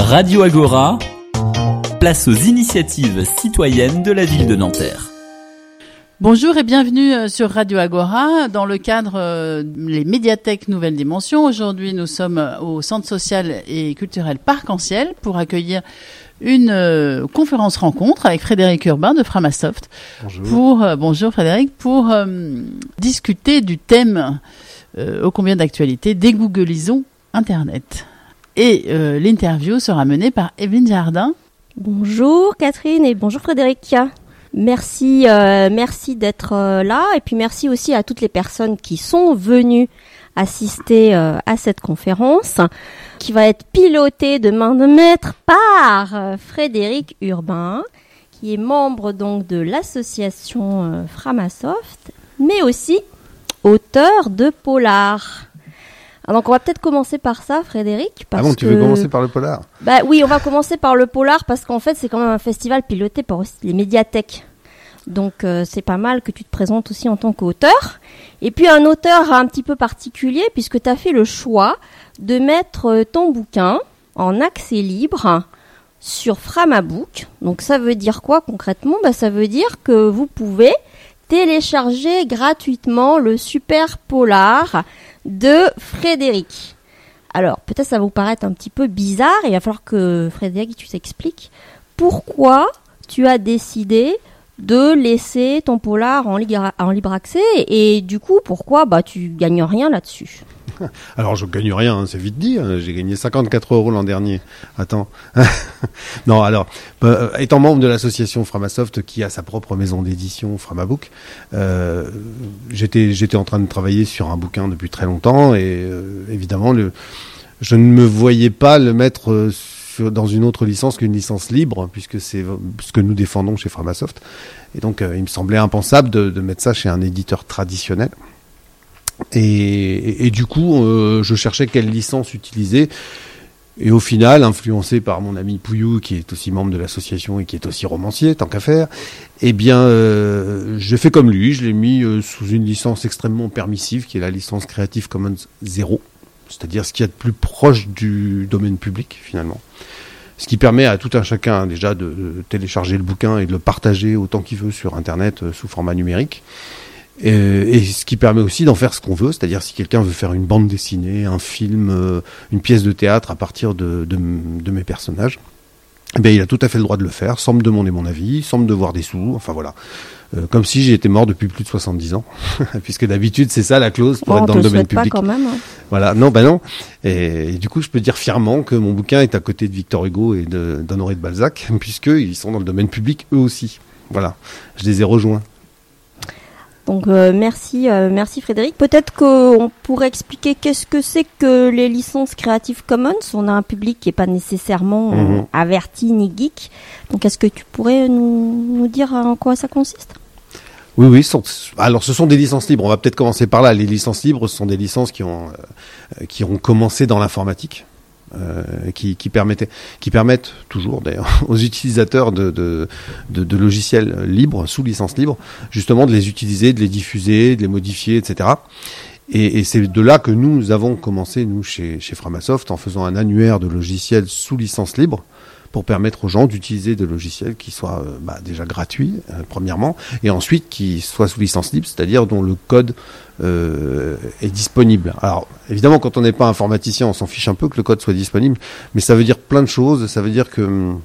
Radio Agora, place aux initiatives citoyennes de la ville de Nanterre. Bonjour et bienvenue sur Radio Agora dans le cadre les médiathèques Nouvelle Dimension. Aujourd'hui, nous sommes au Centre social et culturel Parc-en-Ciel pour accueillir une conférence rencontre avec Frédéric Urbain de Framasoft. Bonjour. Bonjour Frédéric, pour discuter du thème ô combien d'actualité, dégooglisons Internet. Et l'interview sera menée par Evelyne Jardin. Bonjour Catherine et bonjour Frédéric. Merci d'être là et puis merci aussi à toutes les personnes qui sont venues assister à cette conférence qui va être pilotée de main de maître par Frédéric Urbain, qui est membre donc de l'association Framasoft, mais aussi auteur de polar. Alors donc on va peut-être commencer par ça, Frédéric. Tu veux commencer par le polar ? Bah oui, on va commencer par le polar parce qu'en fait c'est quand même un festival piloté par aussi les médiathèques. Donc c'est pas mal que tu te présentes aussi en tant qu'auteur. Et puis un auteur un petit peu particulier puisque tu as fait le choix de mettre ton bouquin en accès libre sur Framabook. Donc ça veut dire quoi concrètement ? Ça veut dire que vous pouvez télécharger gratuitement le super polar de Frédéric. Alors, peut-être ça va vous paraître un petit peu bizarre. Il va falloir que Frédéric, tu t'expliques pourquoi tu as décidé de laisser ton polar en libre accès et du coup, pourquoi tu gagnes rien là-dessus. Alors, je gagne rien, c'est vite dit. J'ai gagné 54 € l'an dernier. Attends. Non, alors, étant membre de l'association Framasoft qui a sa propre maison d'édition Framabook, j'étais en train de travailler sur un bouquin depuis très longtemps et évidemment, je ne me voyais pas le mettre dans une autre licence qu'une licence libre, puisque c'est ce que nous défendons chez Framasoft. Et donc, il me semblait impensable de mettre ça chez un éditeur traditionnel. Et du coup, je cherchais quelle licence utiliser. Et au final, influencé par mon ami Pouillou, qui est aussi membre de l'association et qui est aussi romancier, tant qu'à faire, je fais comme lui. Je l'ai mis sous une licence extrêmement permissive, qui est la licence Creative Commons 0. C'est-à-dire ce qu'il y a de plus proche du domaine public, finalement. Ce qui permet à tout un chacun, déjà, de télécharger le bouquin et de le partager autant qu'il veut sur Internet sous format numérique. Et ce qui permet aussi d'en faire ce qu'on veut, c'est-à-dire si quelqu'un veut faire une bande dessinée, un film, une pièce de théâtre à partir de mes personnages, il a tout à fait le droit de le faire, sans me demander mon avis, sans me devoir des sous, enfin voilà. Comme si j'étais mort depuis plus de 70 ans, puisque d'habitude c'est ça la clause pour être dans le domaine public. Pas quand même. Hein. Voilà, non. Et du coup, je peux dire fièrement que mon bouquin est à côté de Victor Hugo et d'Honoré de Balzac, puisqu'ils sont dans le domaine public eux aussi. Voilà, je les ai rejoints. Donc merci Frédéric. Peut-être qu'on pourrait expliquer qu'est-ce que c'est que les licences Creative Commons. On a un public qui n'est pas nécessairement averti ni geek. Donc est-ce que tu pourrais nous dire en quoi ça consiste ? Oui. Alors ce sont des licences libres. On va peut-être commencer par là. Les licences libres, ce sont des licences qui ont commencé dans l'informatique. Qui permettent toujours d'ailleurs aux utilisateurs de logiciels libres, sous licence libre, justement de les utiliser, de les diffuser, de les modifier, etc. Et c'est de là que nous avons commencé, nous, chez Framasoft, en faisant un annuaire de logiciels sous licence libre, pour permettre aux gens d'utiliser des logiciels qui soient déjà gratuits, premièrement, et ensuite qui soient sous licence libre, c'est-à-dire dont le code est disponible. Alors, évidemment, quand on n'est pas informaticien, on s'en fiche un peu que le code soit disponible, mais ça veut dire plein de choses. Ça veut dire que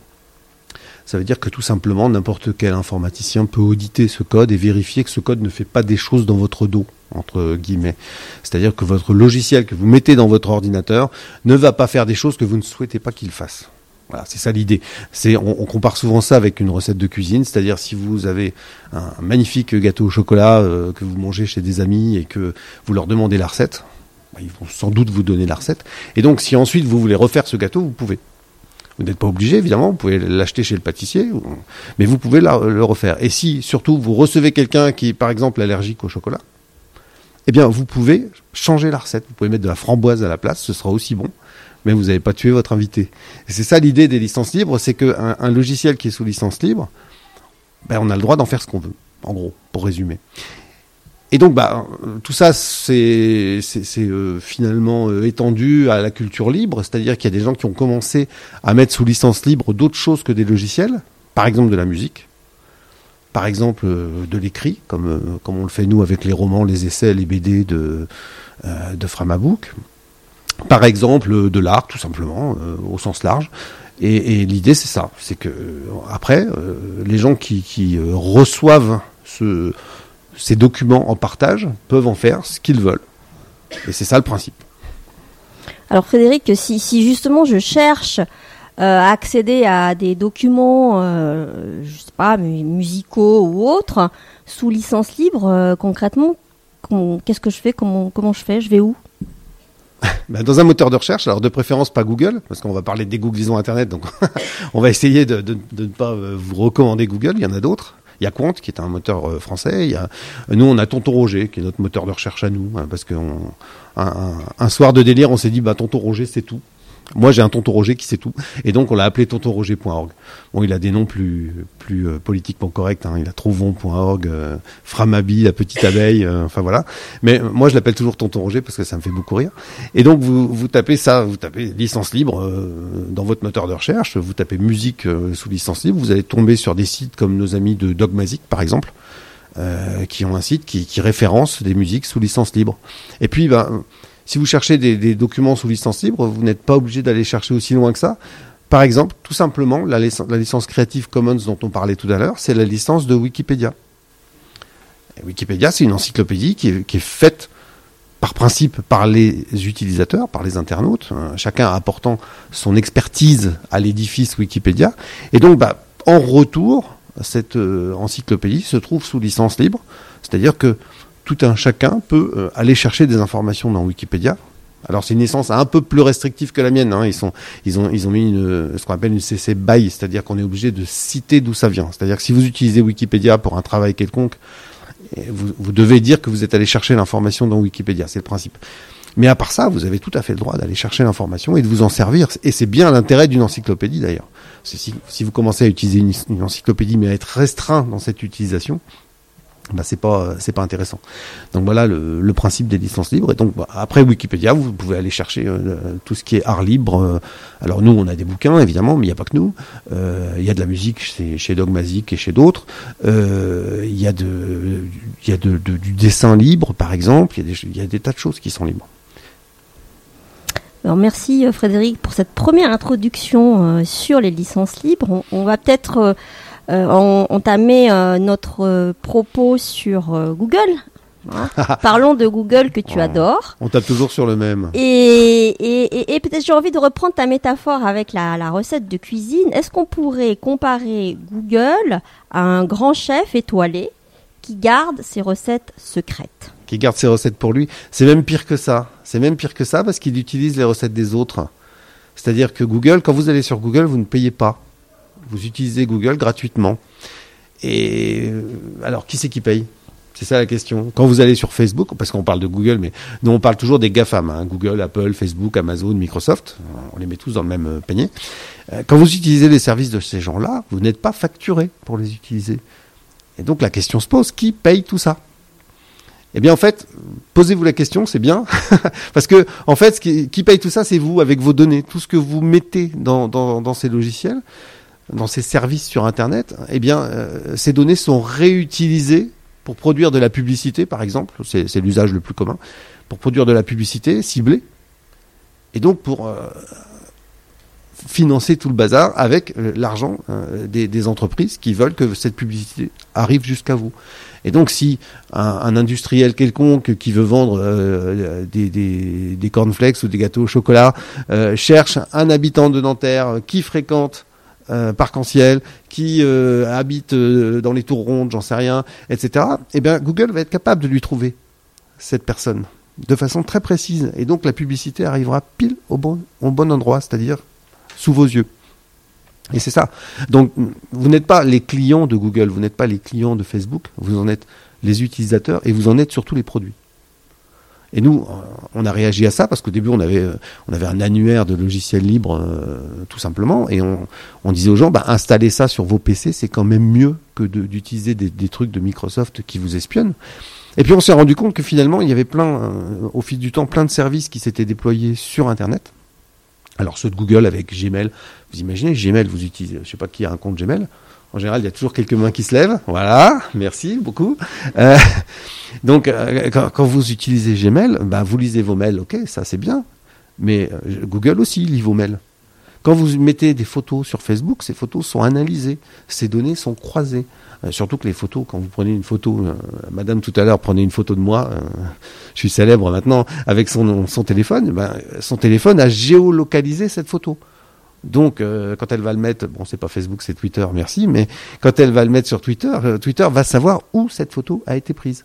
tout simplement, n'importe quel informaticien peut auditer ce code et vérifier que ce code ne fait pas des choses dans votre dos, entre guillemets. C'est-à-dire que votre logiciel que vous mettez dans votre ordinateur ne va pas faire des choses que vous ne souhaitez pas qu'il fasse. Voilà, c'est ça l'idée. On compare souvent ça avec une recette de cuisine, c'est-à-dire si vous avez un magnifique gâteau au chocolat que vous mangez chez des amis et que vous leur demandez la recette, ils vont sans doute vous donner la recette. Et donc si ensuite vous voulez refaire ce gâteau, vous pouvez. Vous n'êtes pas obligé, évidemment, vous pouvez l'acheter chez le pâtissier, mais vous pouvez le refaire. Et si surtout vous recevez quelqu'un qui est par exemple allergique au chocolat, vous pouvez changer la recette. Vous pouvez mettre de la framboise à la place, ce sera aussi bon. Mais vous n'avez pas tué votre invité. Et c'est ça l'idée des licences libres, c'est qu'un logiciel qui est sous licence libre, on a le droit d'en faire ce qu'on veut, en gros, pour résumer. Et donc, tout ça, c'est finalement étendu à la culture libre, c'est-à-dire qu'il y a des gens qui ont commencé à mettre sous licence libre d'autres choses que des logiciels, par exemple de la musique, par exemple de l'écrit, comme on le fait nous avec les romans, les essais, les BD de Framabook, par exemple de l'art, tout simplement, au sens large. Et l'idée, c'est ça, c'est que après, les gens qui reçoivent ces documents en partage peuvent en faire ce qu'ils veulent. Et c'est ça le principe. Alors Frédéric, si justement je cherche à accéder à des documents, je sais pas, musicaux ou autres, sous licence libre, concrètement, qu'est-ce que je fais ? Comment je fais ? Je vais où ? Dans un moteur de recherche, alors de préférence pas Google, parce qu'on va parler de dégooglisons Internet, donc on va essayer de ne pas vous recommander Google, il y en a d'autres. Il y a Quant, qui est un moteur français. Nous, on a Tonton Roger, qui est notre moteur de recherche à nous, parce qu'un soir de délire, on s'est dit, Tonton Roger, c'est tout. Moi, j'ai un Tonton Roger qui sait tout. Et donc, on l'a appelé tontonroger.org. Bon, il a des noms plus politiquement corrects. Il a trouvon.org, Framabi, la petite abeille, enfin voilà. Mais moi, je l'appelle toujours Tonton Roger parce que ça me fait beaucoup rire. Et donc, vous tapez ça, vous tapez licence libre dans votre moteur de recherche, vous tapez musique sous licence libre, vous allez tomber sur des sites comme nos amis de Dogmazic, par exemple, qui ont un site qui référence des musiques sous licence libre. Et puis, si vous cherchez des documents sous licence libre, vous n'êtes pas obligé d'aller chercher aussi loin que ça. Par exemple, tout simplement, la licence Creative Commons dont on parlait tout à l'heure, c'est la licence de Wikipédia. Et Wikipédia, c'est une encyclopédie qui est faite par principe par les utilisateurs, par les internautes, chacun apportant son expertise à l'édifice Wikipédia. Et donc, en retour, cette encyclopédie se trouve sous licence libre, c'est-à-dire que tout un chacun peut aller chercher des informations dans Wikipédia. Alors c'est une licence un peu plus restrictive que la mienne. Ils ont mis ce qu'on appelle une CC BY, c'est-à-dire qu'on est obligé de citer d'où ça vient. C'est-à-dire que si vous utilisez Wikipédia pour un travail quelconque, vous devez dire que vous êtes allé chercher l'information dans Wikipédia. C'est le principe. Mais à part ça, vous avez tout à fait le droit d'aller chercher l'information et de vous en servir. Et c'est bien l'intérêt d'une encyclopédie d'ailleurs. Si vous commencez à utiliser une encyclopédie mais à être restreint dans cette utilisation, c'est pas intéressant. Donc voilà le principe des licences libres. Et donc après Wikipédia, vous pouvez aller chercher tout ce qui est art libre. Alors nous, on a des bouquins évidemment, mais il n'y a pas que nous. Il y a de la musique chez Dogmazic et chez d'autres. Il y a du dessin libre, par exemple. Il y a des tas de choses qui sont libres. Alors merci Frédéric pour cette première introduction sur les licences libres. On va peut-être entamer notre propos sur Google. Parlons de Google que tu adores. On tape toujours sur le même. Et peut-être j'ai envie de reprendre ta métaphore avec la recette de cuisine. Est-ce qu'on pourrait comparer Google à un grand chef étoilé qui garde ses recettes secrètes? Qui garde ses recettes pour lui. C'est même pire que ça. C'est même pire que ça parce qu'il utilise les recettes des autres. C'est-à-dire que Google, quand vous allez sur Google, vous ne payez pas. Vous utilisez Google gratuitement. Et alors, qui c'est qui paye ? C'est ça la question. Quand vous allez sur Facebook, parce qu'on parle de Google, mais nous on parle toujours des GAFAM, Google, Apple, Facebook, Amazon, Microsoft, on les met tous dans le même panier. Quand vous utilisez les services de ces gens-là, vous n'êtes pas facturé pour les utiliser. Et donc la question se pose, qui paye tout ça ? Eh bien en fait, posez-vous la question, c'est bien, parce que en fait, qui paye tout ça, c'est vous, avec vos données, tout ce que vous mettez dans ces logiciels, dans ces services sur Internet, eh bien ces données sont réutilisées pour produire de la publicité, par exemple, c'est l'usage le plus commun, pour produire de la publicité ciblée, et donc pour financer tout le bazar avec l'argent des entreprises qui veulent que cette publicité arrive jusqu'à vous. Et donc si un industriel quelconque qui veut vendre des cornflakes ou des gâteaux au chocolat cherche un habitant de Nanterre qui fréquente Parc-en-Ciel, qui habite dans les tours rondes, j'en sais rien, etc. Eh bien, Google va être capable de lui trouver cette personne de façon très précise. Et donc, la publicité arrivera pile au bon endroit, c'est-à-dire sous vos yeux. Et c'est ça. Donc, vous n'êtes pas les clients de Google, vous n'êtes pas les clients de Facebook, vous en êtes les utilisateurs et vous en êtes surtout les produits. Et nous, on a réagi à ça parce qu'au début, on avait un annuaire de logiciels libres, tout simplement, et on disait aux gens, installez ça sur vos PC, c'est quand même mieux que d'utiliser des trucs de Microsoft qui vous espionnent. Et puis on s'est rendu compte que finalement, il y avait au fil du temps, plein de services qui s'étaient déployés sur Internet. Alors ceux de Google avec Gmail, vous imaginez, Gmail, vous utilisez, je sais pas qui a un compte Gmail. En général, il y a toujours quelques mains qui se lèvent. Voilà, merci beaucoup. Donc, quand vous utilisez Gmail, vous lisez vos mails, ok, ça c'est bien. Mais Google aussi lit vos mails. Quand vous mettez des photos sur Facebook, ces photos sont analysées, ces données sont croisées. Surtout que les photos, quand vous prenez une photo, madame tout à l'heure prenait une photo de moi, je suis célèbre maintenant, avec son téléphone, son téléphone a géolocalisé cette photo. Donc, quand elle va le mettre, bon, c'est pas Facebook, c'est Twitter, merci, mais quand elle va le mettre sur Twitter, Twitter va savoir où cette photo a été prise.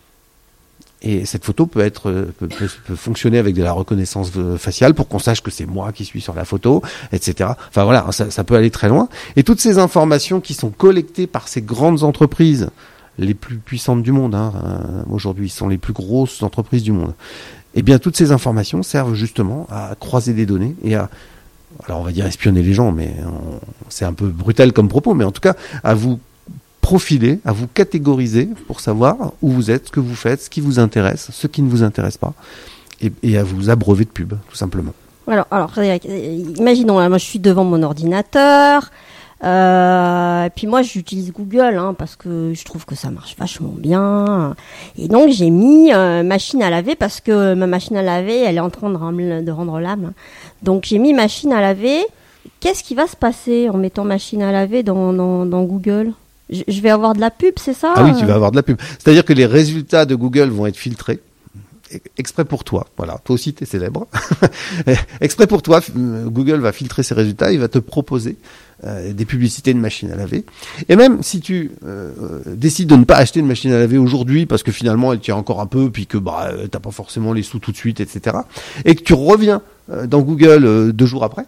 Et cette photo peut fonctionner avec de la reconnaissance faciale pour qu'on sache que c'est moi qui suis sur la photo, etc. Enfin voilà, ça peut aller très loin. Et toutes ces informations qui sont collectées par ces grandes entreprises, les plus puissantes du monde, aujourd'hui, sont les plus grosses entreprises du monde. Eh bien, toutes ces informations servent justement à croiser des données et alors on va dire espionner les gens, mais c'est un peu brutal comme propos, mais en tout cas, à vous profiler, à vous catégoriser pour savoir où vous êtes, ce que vous faites, ce qui vous intéresse, ce qui ne vous intéresse pas, et à vous abreuver de pubs, tout simplement. Alors, imaginons, là, moi je suis devant mon ordinateur, et puis moi j'utilise Google, parce que je trouve que ça marche vachement bien, et donc j'ai mis machine à laver, parce que ma machine à laver, elle est en train de rendre l'âme, donc j'ai mis machine à laver. Qu'est-ce qui va se passer en mettant machine à laver dans Google ? Je vais avoir de la pub, c'est ça ? Ah oui, tu vas avoir de la pub. C'est-à-dire que les résultats de Google vont être filtrés, exprès pour toi. Voilà, toi aussi t'es célèbre. Exprès pour toi, Google va filtrer ces résultats, il va te proposer des publicités de machines à laver. Et même si tu décides de ne pas acheter une machine à laver aujourd'hui, parce que finalement elle tient encore un peu, puis que t'as pas forcément les sous tout de suite, etc., et que tu reviens dans Google 2 jours après,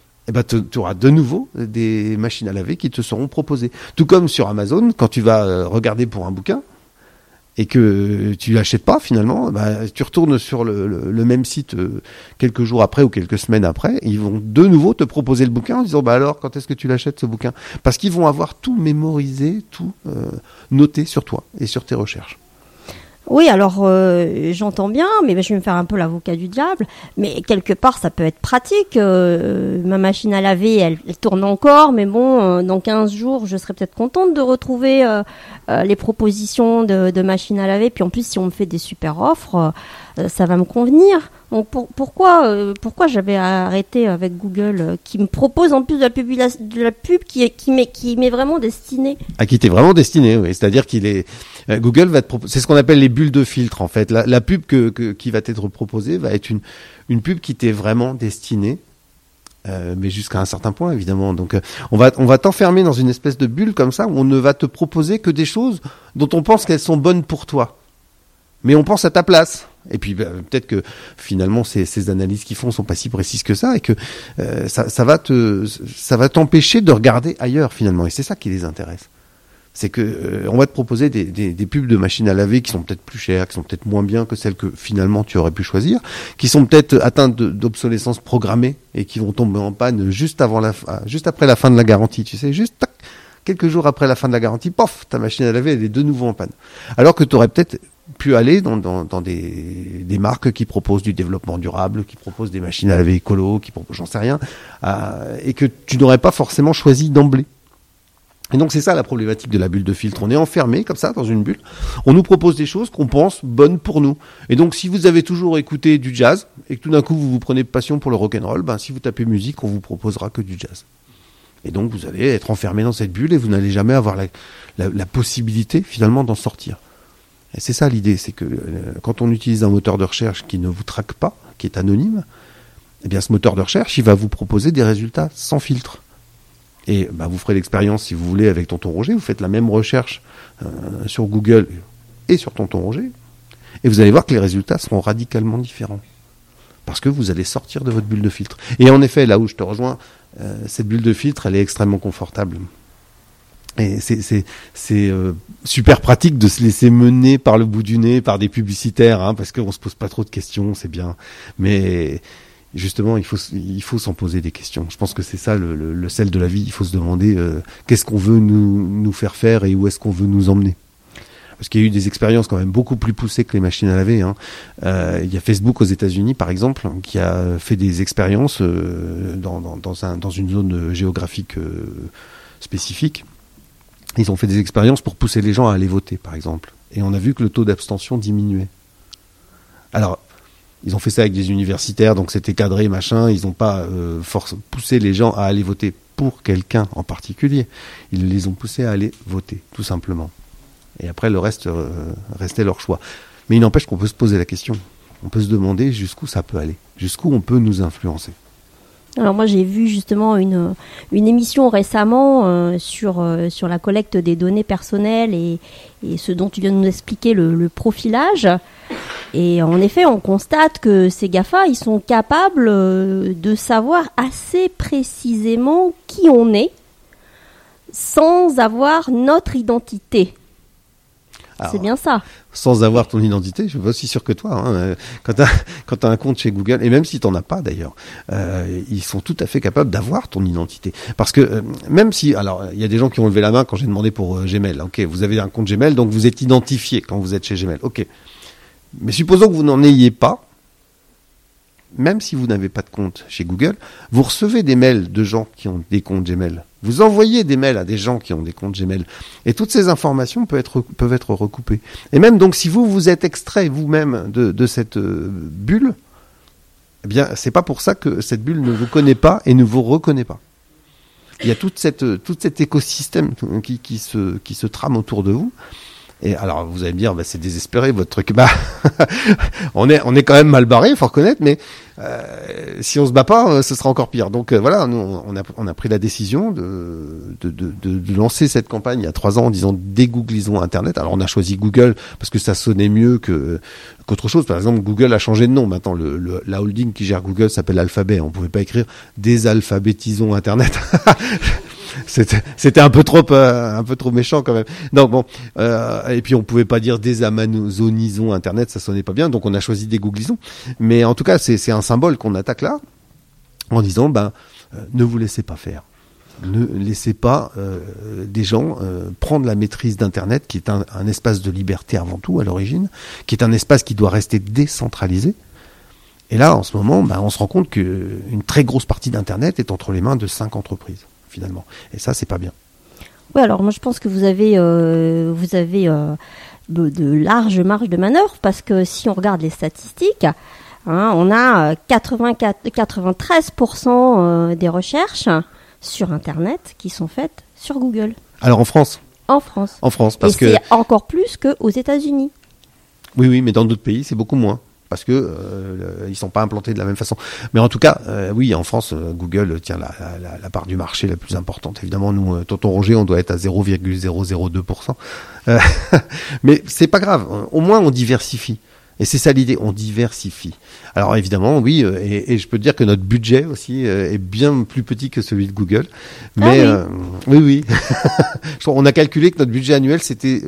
tu auras de nouveau des machines à laver qui te seront proposées. Tout comme sur Amazon, quand tu vas regarder pour un bouquin et que tu l'achètes pas finalement, tu retournes sur le même site quelques jours après ou quelques semaines après, et ils vont de nouveau te proposer le bouquin en disant alors quand est-ce que tu l'achètes ce bouquin ? Parce qu'ils vont avoir tout mémorisé, tout noté sur toi et sur tes recherches. Oui, alors j'entends bien, mais je vais me faire un peu l'avocat du diable. Mais quelque part, ça peut être pratique. Ma machine à laver, elle tourne encore, mais bon, dans 15 jours, je serais peut-être contente de retrouver les propositions de machine à laver. Puis en plus, si on me fait des super offres, ça va me convenir. Donc pourquoi j'avais arrêté avec Google, qui me propose en plus de la pub qui m'est vraiment destinée. À qui t'es vraiment destiné, oui. C'est-à-dire Google va te proposer, c'est ce qu'on appelle les bulles de filtre en fait. La pub qui va t'être proposée va être une pub qui t'est vraiment destinée, mais jusqu'à un certain point évidemment. Donc on va t'enfermer dans une espèce de bulle comme ça où on ne va te proposer que des choses dont on pense qu'elles sont bonnes pour toi, mais on pense à ta place. Et puis peut-être que finalement ces analyses qu'ils font sont pas si précises que ça, et que ça va t'empêcher de regarder ailleurs finalement. Et c'est ça qui les intéresse. C'est que on va te proposer des pubs de machines à laver qui sont peut-être plus chères, qui sont peut-être moins bien que celles que finalement tu aurais pu choisir, qui sont peut-être atteintes d'obsolescence programmée et qui vont tomber en panne juste après la fin de la garantie. Tu sais, juste tac, quelques jours après la fin de la garantie, pof, ta machine à laver elle est de nouveau en panne. Alors que tu aurais peut-être pu aller dans des marques qui proposent du développement durable, qui proposent des machines à laver écolo, qui proposent j'en sais rien, et que tu n'aurais pas forcément choisi d'emblée. Et donc c'est ça la problématique de la bulle de filtre. On est enfermé comme ça dans une bulle. On nous propose des choses qu'on pense bonnes pour nous. Et donc si vous avez toujours écouté du jazz et que tout d'un coup vous prenez passion pour le rock'n'roll, si vous tapez musique, on vous proposera que du jazz. Et donc vous allez être enfermé dans cette bulle et vous n'allez jamais avoir la possibilité finalement d'en sortir. Et c'est ça l'idée, c'est que quand on utilise un moteur de recherche qui ne vous traque pas, qui est anonyme, eh bien ce moteur de recherche, il va vous proposer des résultats sans filtre. Et vous ferez l'expérience, si vous voulez, avec Tonton Roger, vous faites la même recherche sur Google et sur Tonton Roger, et vous allez voir que les résultats seront radicalement différents. Parce que vous allez sortir de votre bulle de filtre. Et en effet, là où je te rejoins, cette bulle de filtre, elle est extrêmement confortable. Et c'est super pratique de se laisser mener par le bout du nez par des publicitaires, parce qu'on se pose pas trop de questions, c'est bien. Mais justement, il faut s'en poser des questions. Je pense que c'est ça le sel de la vie. Il faut se demander qu'est-ce qu'on veut nous faire faire et où est-ce qu'on veut nous emmener. parce qu'il y a eu des expériences quand même beaucoup plus poussées que les machines à laver. Hein. Il y a Facebook aux États-Unis, par exemple, qui a fait des expériences dans une zone géographique spécifique. Ils ont fait des expériences pour pousser les gens à aller voter, par exemple. Et on a vu que le taux d'abstention diminuait. Alors, ils ont fait ça avec des universitaires, donc c'était cadré, machin. Ils n'ont pas poussé les gens à aller voter pour quelqu'un en particulier. Ils les ont poussés à aller voter, tout simplement. Et après, le reste restait leur choix. Mais il n'empêche qu'on peut se poser la question. On peut se demander jusqu'où ça peut aller, jusqu'où on peut nous influencer. Alors moi j'ai vu justement une émission récemment sur la collecte des données personnelles et ce dont tu viens de nous expliquer, le profilage. Et en effet, on constate que ces GAFA, ils sont capables de savoir assez précisément qui on est sans avoir notre identité. Alors, c'est bien ça. Sans avoir ton identité, je suis pas aussi sûr que toi. Hein. Quand tu as un compte chez Google, et même si tu n'en as pas d'ailleurs, ils sont tout à fait capables d'avoir ton identité. Parce que même si... Alors, il y a des gens qui ont levé la main quand j'ai demandé pour Gmail. Ok, vous avez un compte Gmail, donc vous êtes identifié quand vous êtes chez Gmail. Ok. Mais supposons que vous n'en ayez pas, même si vous n'avez pas de compte chez Google, vous recevez des mails de gens qui ont des comptes Gmail. Vous envoyez des mails à des gens qui ont des comptes Gmail. Et toutes ces informations peuvent être recoupées. Et même donc, si vous êtes extrait vous-même de cette bulle, eh bien, c'est pas pour ça que cette bulle ne vous connaît pas et ne vous reconnaît pas. Il y a tout cet écosystème qui se trame autour de vous. Et alors, vous allez me dire, c'est désespéré votre truc. On est quand même mal barré, faut reconnaître, mais si on se bat pas, ce sera encore pire. Donc voilà, nous, on a pris la décision de lancer cette campagne il y a 3 ans en disant dégooglisons Internet. Alors on a choisi Google parce que ça sonnait mieux qu'autre chose. Par exemple, Google a changé de nom. Maintenant, la holding qui gère Google s'appelle Alphabet. On pouvait pas écrire désalphabétisons Internet. C'était un peu trop méchant quand même. Non, bon, et puis on pouvait pas dire désamazonisons Internet, ça sonnait pas bien, donc on a choisi dégooglisons. Mais en tout cas, c'est un symbole qu'on attaque là, en disant, ne vous laissez pas faire. Ne laissez pas des gens prendre la maîtrise d'Internet, qui est un espace de liberté avant tout à l'origine, qui est un espace qui doit rester décentralisé. Et là, en ce moment, on se rend compte qu'une très grosse partie d'Internet est entre les mains de 5 entreprises. Finalement. Et ça, c'est pas bien. Oui, alors moi je pense que vous avez de larges marges de manœuvre parce que si on regarde les statistiques, on a 93% des recherches sur Internet qui sont faites sur Google. Alors en France. En France, parce que c'est encore plus qu'aux États-Unis. Oui, mais dans d'autres pays, c'est beaucoup moins. Parce que ils sont pas implantés de la même façon. Mais en tout cas, oui, en France, Google tient la part du marché la plus importante. Évidemment, nous, tonton Roger, on doit être à 0,002%. Mais c'est pas grave. Au moins, on diversifie. Et c'est ça l'idée, on diversifie. Alors évidemment, oui, et je peux te dire que notre budget aussi est bien plus petit que celui de Google. Mais oui. On a calculé que notre budget annuel, c'était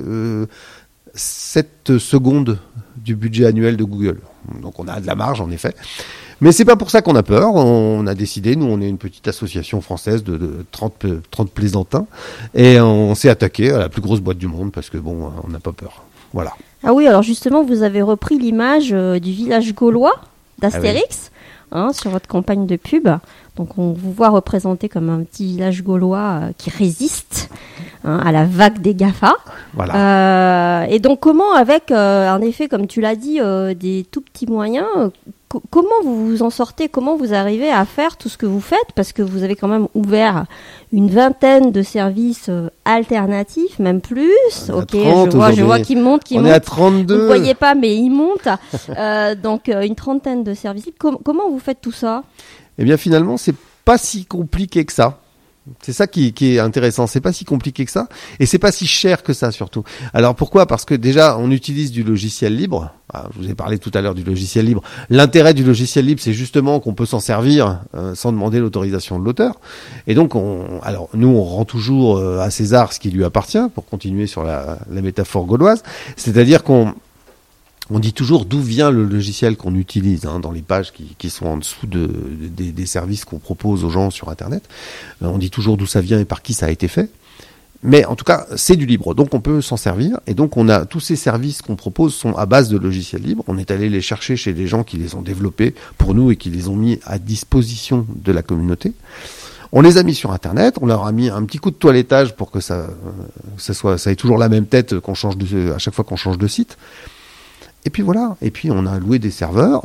7 secondes du budget annuel de Google. Donc on a de la marge en effet. Mais c'est pas pour ça qu'on a peur. On a décidé, nous on est une petite association française de 30 plaisantins et on s'est attaqué à la plus grosse boîte du monde parce que on n'a pas peur. Voilà. Ah oui, alors justement vous avez repris l'image du village gaulois d'Astérix sur votre campagne de pub. Donc on vous voit représenté comme un petit village gaulois qui résiste à la vague des GAFA. Voilà. Et donc comment avec, en effet, comme tu l'as dit, des tout petits moyens, comment vous vous en sortez? Comment vous arrivez à faire tout ce que vous faites? Parce que vous avez quand même ouvert une vingtaine de services alternatifs, même plus. Ok, 30, je vois qu'il monte. On est à 32. Vous ne voyez pas, mais il monte. Donc une trentaine de services. Comment vous faites tout ça? Eh bien finalement, c'est pas si compliqué que ça. C'est ça qui est intéressant. C'est pas si compliqué que ça, et c'est pas si cher que ça surtout. Alors pourquoi ? Parce que déjà, on utilise du logiciel libre. Je vous ai parlé tout à l'heure du logiciel libre. L'intérêt du logiciel libre, c'est justement qu'on peut s'en servir sans demander l'autorisation de l'auteur. Et donc, nous, on rend toujours à César ce qui lui appartient, pour continuer sur la métaphore gauloise. C'est-à-dire qu'on dit toujours d'où vient le logiciel qu'on utilise dans les pages qui sont en dessous des services qu'on propose aux gens sur Internet. On dit toujours d'où ça vient et par qui ça a été fait. Mais en tout cas, c'est du libre, donc on peut s'en servir. Et donc on a tous ces services qu'on propose sont à base de logiciels libres. On est allé les chercher chez des gens qui les ont développés pour nous et qui les ont mis à disposition de la communauté. On les a mis sur Internet, on leur a mis un petit coup de toilettage pour que ça ait toujours la même tête à chaque fois qu'on change de site. Et puis voilà. Et puis on a loué des serveurs.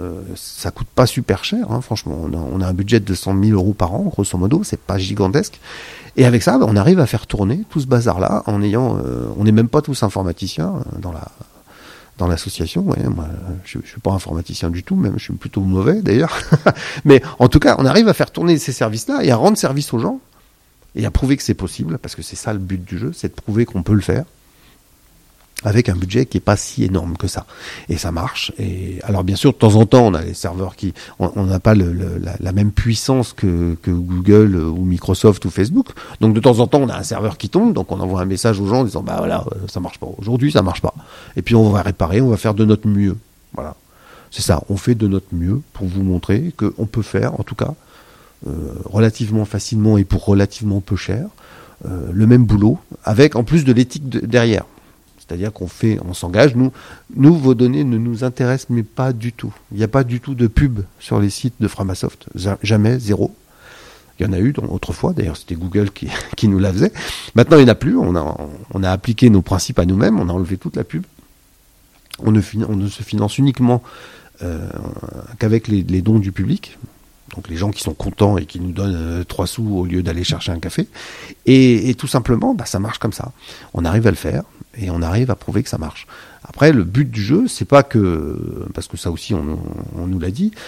Ça coûte pas super cher, hein, franchement. On a un budget de 100 000 € par an, grosso modo. C'est pas gigantesque. Et avec ça, on arrive à faire tourner tout ce bazar-là on n'est même pas tous informaticiens dans l'association. Ouais, moi, je suis pas informaticien du tout, même je suis plutôt mauvais d'ailleurs. Mais en tout cas, on arrive à faire tourner ces services-là et à rendre service aux gens et à prouver que c'est possible, parce que c'est ça le but du jeu, c'est de prouver qu'on peut le faire avec un budget qui est pas si énorme que ça. Et ça marche. Et alors bien sûr, de temps en temps, on a les serveurs on n'a pas la même puissance que Google ou Microsoft ou Facebook. Donc de temps en temps, on a un serveur qui tombe, donc on envoie un message aux gens en disant, bah voilà, ça marche pas. Aujourd'hui, ça marche pas. Et puis on va réparer, on va faire de notre mieux. Voilà. C'est ça. On fait de notre mieux pour vous montrer qu'on peut faire, en tout cas, relativement facilement et pour relativement peu cher, le même boulot, avec en plus de l'éthique derrière. C'est-à-dire on s'engage, nous, vos données ne nous intéressent, mais pas du tout. Il n'y a pas du tout de pub sur les sites de Framasoft. Jamais, zéro. Il y en a eu autrefois, d'ailleurs c'était Google qui nous la faisait. Maintenant il n'y en a plus, on a appliqué nos principes à nous-mêmes, on a enlevé toute la pub. On ne se finance uniquement qu'avec les dons du public. Donc les gens qui sont contents et qui nous donnent 3 sous au lieu d'aller chercher un café. Et tout simplement, ça marche comme ça. On arrive à le faire et on arrive à prouver que ça marche. Après, le but du jeu, c'est pas parce que ça aussi on nous l'a dit,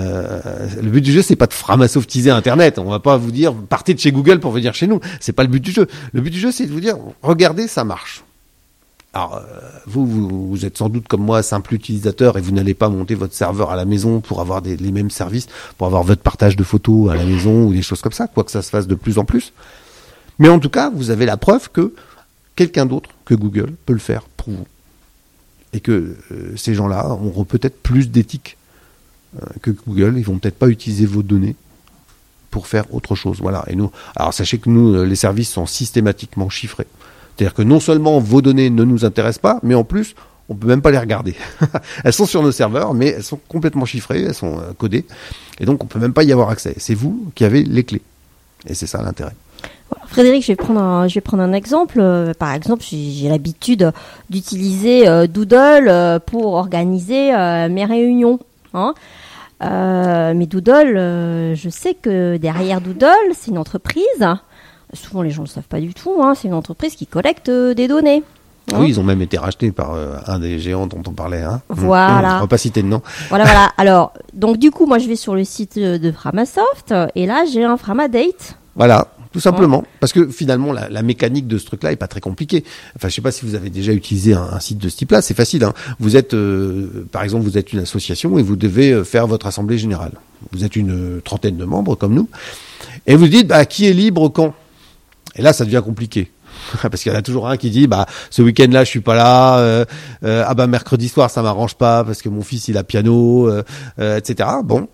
le but du jeu, c'est pas de framasoftiser Internet. On va pas vous dire, partez de chez Google pour venir chez nous. C'est pas le but du jeu. Le but du jeu, c'est de vous dire, regardez, ça marche. Alors, vous êtes sans doute comme moi simple utilisateur et vous n'allez pas monter votre serveur à la maison pour avoir les mêmes services, pour avoir votre partage de photos à la maison ou des choses comme ça, quoique ça se fasse de plus en plus. Mais en tout cas, vous avez la preuve que quelqu'un d'autre que Google peut le faire pour vous. Et que ces gens-là auront peut-être plus d'éthique que Google. Ils vont peut-être pas utiliser vos données pour faire autre chose. Voilà. Et nous, alors sachez que nous, les services sont systématiquement chiffrés. C'est-à-dire que non seulement vos données ne nous intéressent pas, mais en plus, on peut même pas les regarder. Elles sont sur nos serveurs, mais elles sont complètement chiffrées, elles sont codées, et donc on peut même pas y avoir accès. C'est vous qui avez les clés. Et c'est ça l'intérêt. Frédéric, je vais prendre un exemple. Par exemple, j'ai l'habitude d'utiliser Doodle pour organiser mes réunions. Hein. Mais Doodle, je sais que derrière Doodle, c'est une entreprise. Souvent, les gens ne le savent pas du tout. Hein, c'est une entreprise qui collecte des données. Hein. Oui, ils ont même été rachetés par un des géants dont on parlait. Hein. Voilà. On va pas citer de nom. Voilà. Alors, donc du coup, moi, je vais sur le site de Framasoft et là, j'ai un Framadate. Voilà. Tout simplement, parce que finalement la mécanique de ce truc-là est pas très compliquée. Enfin, je sais pas si vous avez déjà utilisé un site de ce type-là, c'est facile. Hein. Vous êtes, par exemple, vous êtes une association et vous devez faire votre assemblée générale. Vous êtes une trentaine de membres comme nous, et vous dites, qui est libre quand ? Et là, ça devient compliqué. Parce qu'il y en a toujours un qui dit, ce week-end-là, je suis pas là. Mercredi soir, ça m'arrange pas parce que mon fils il a piano, etc. Bon.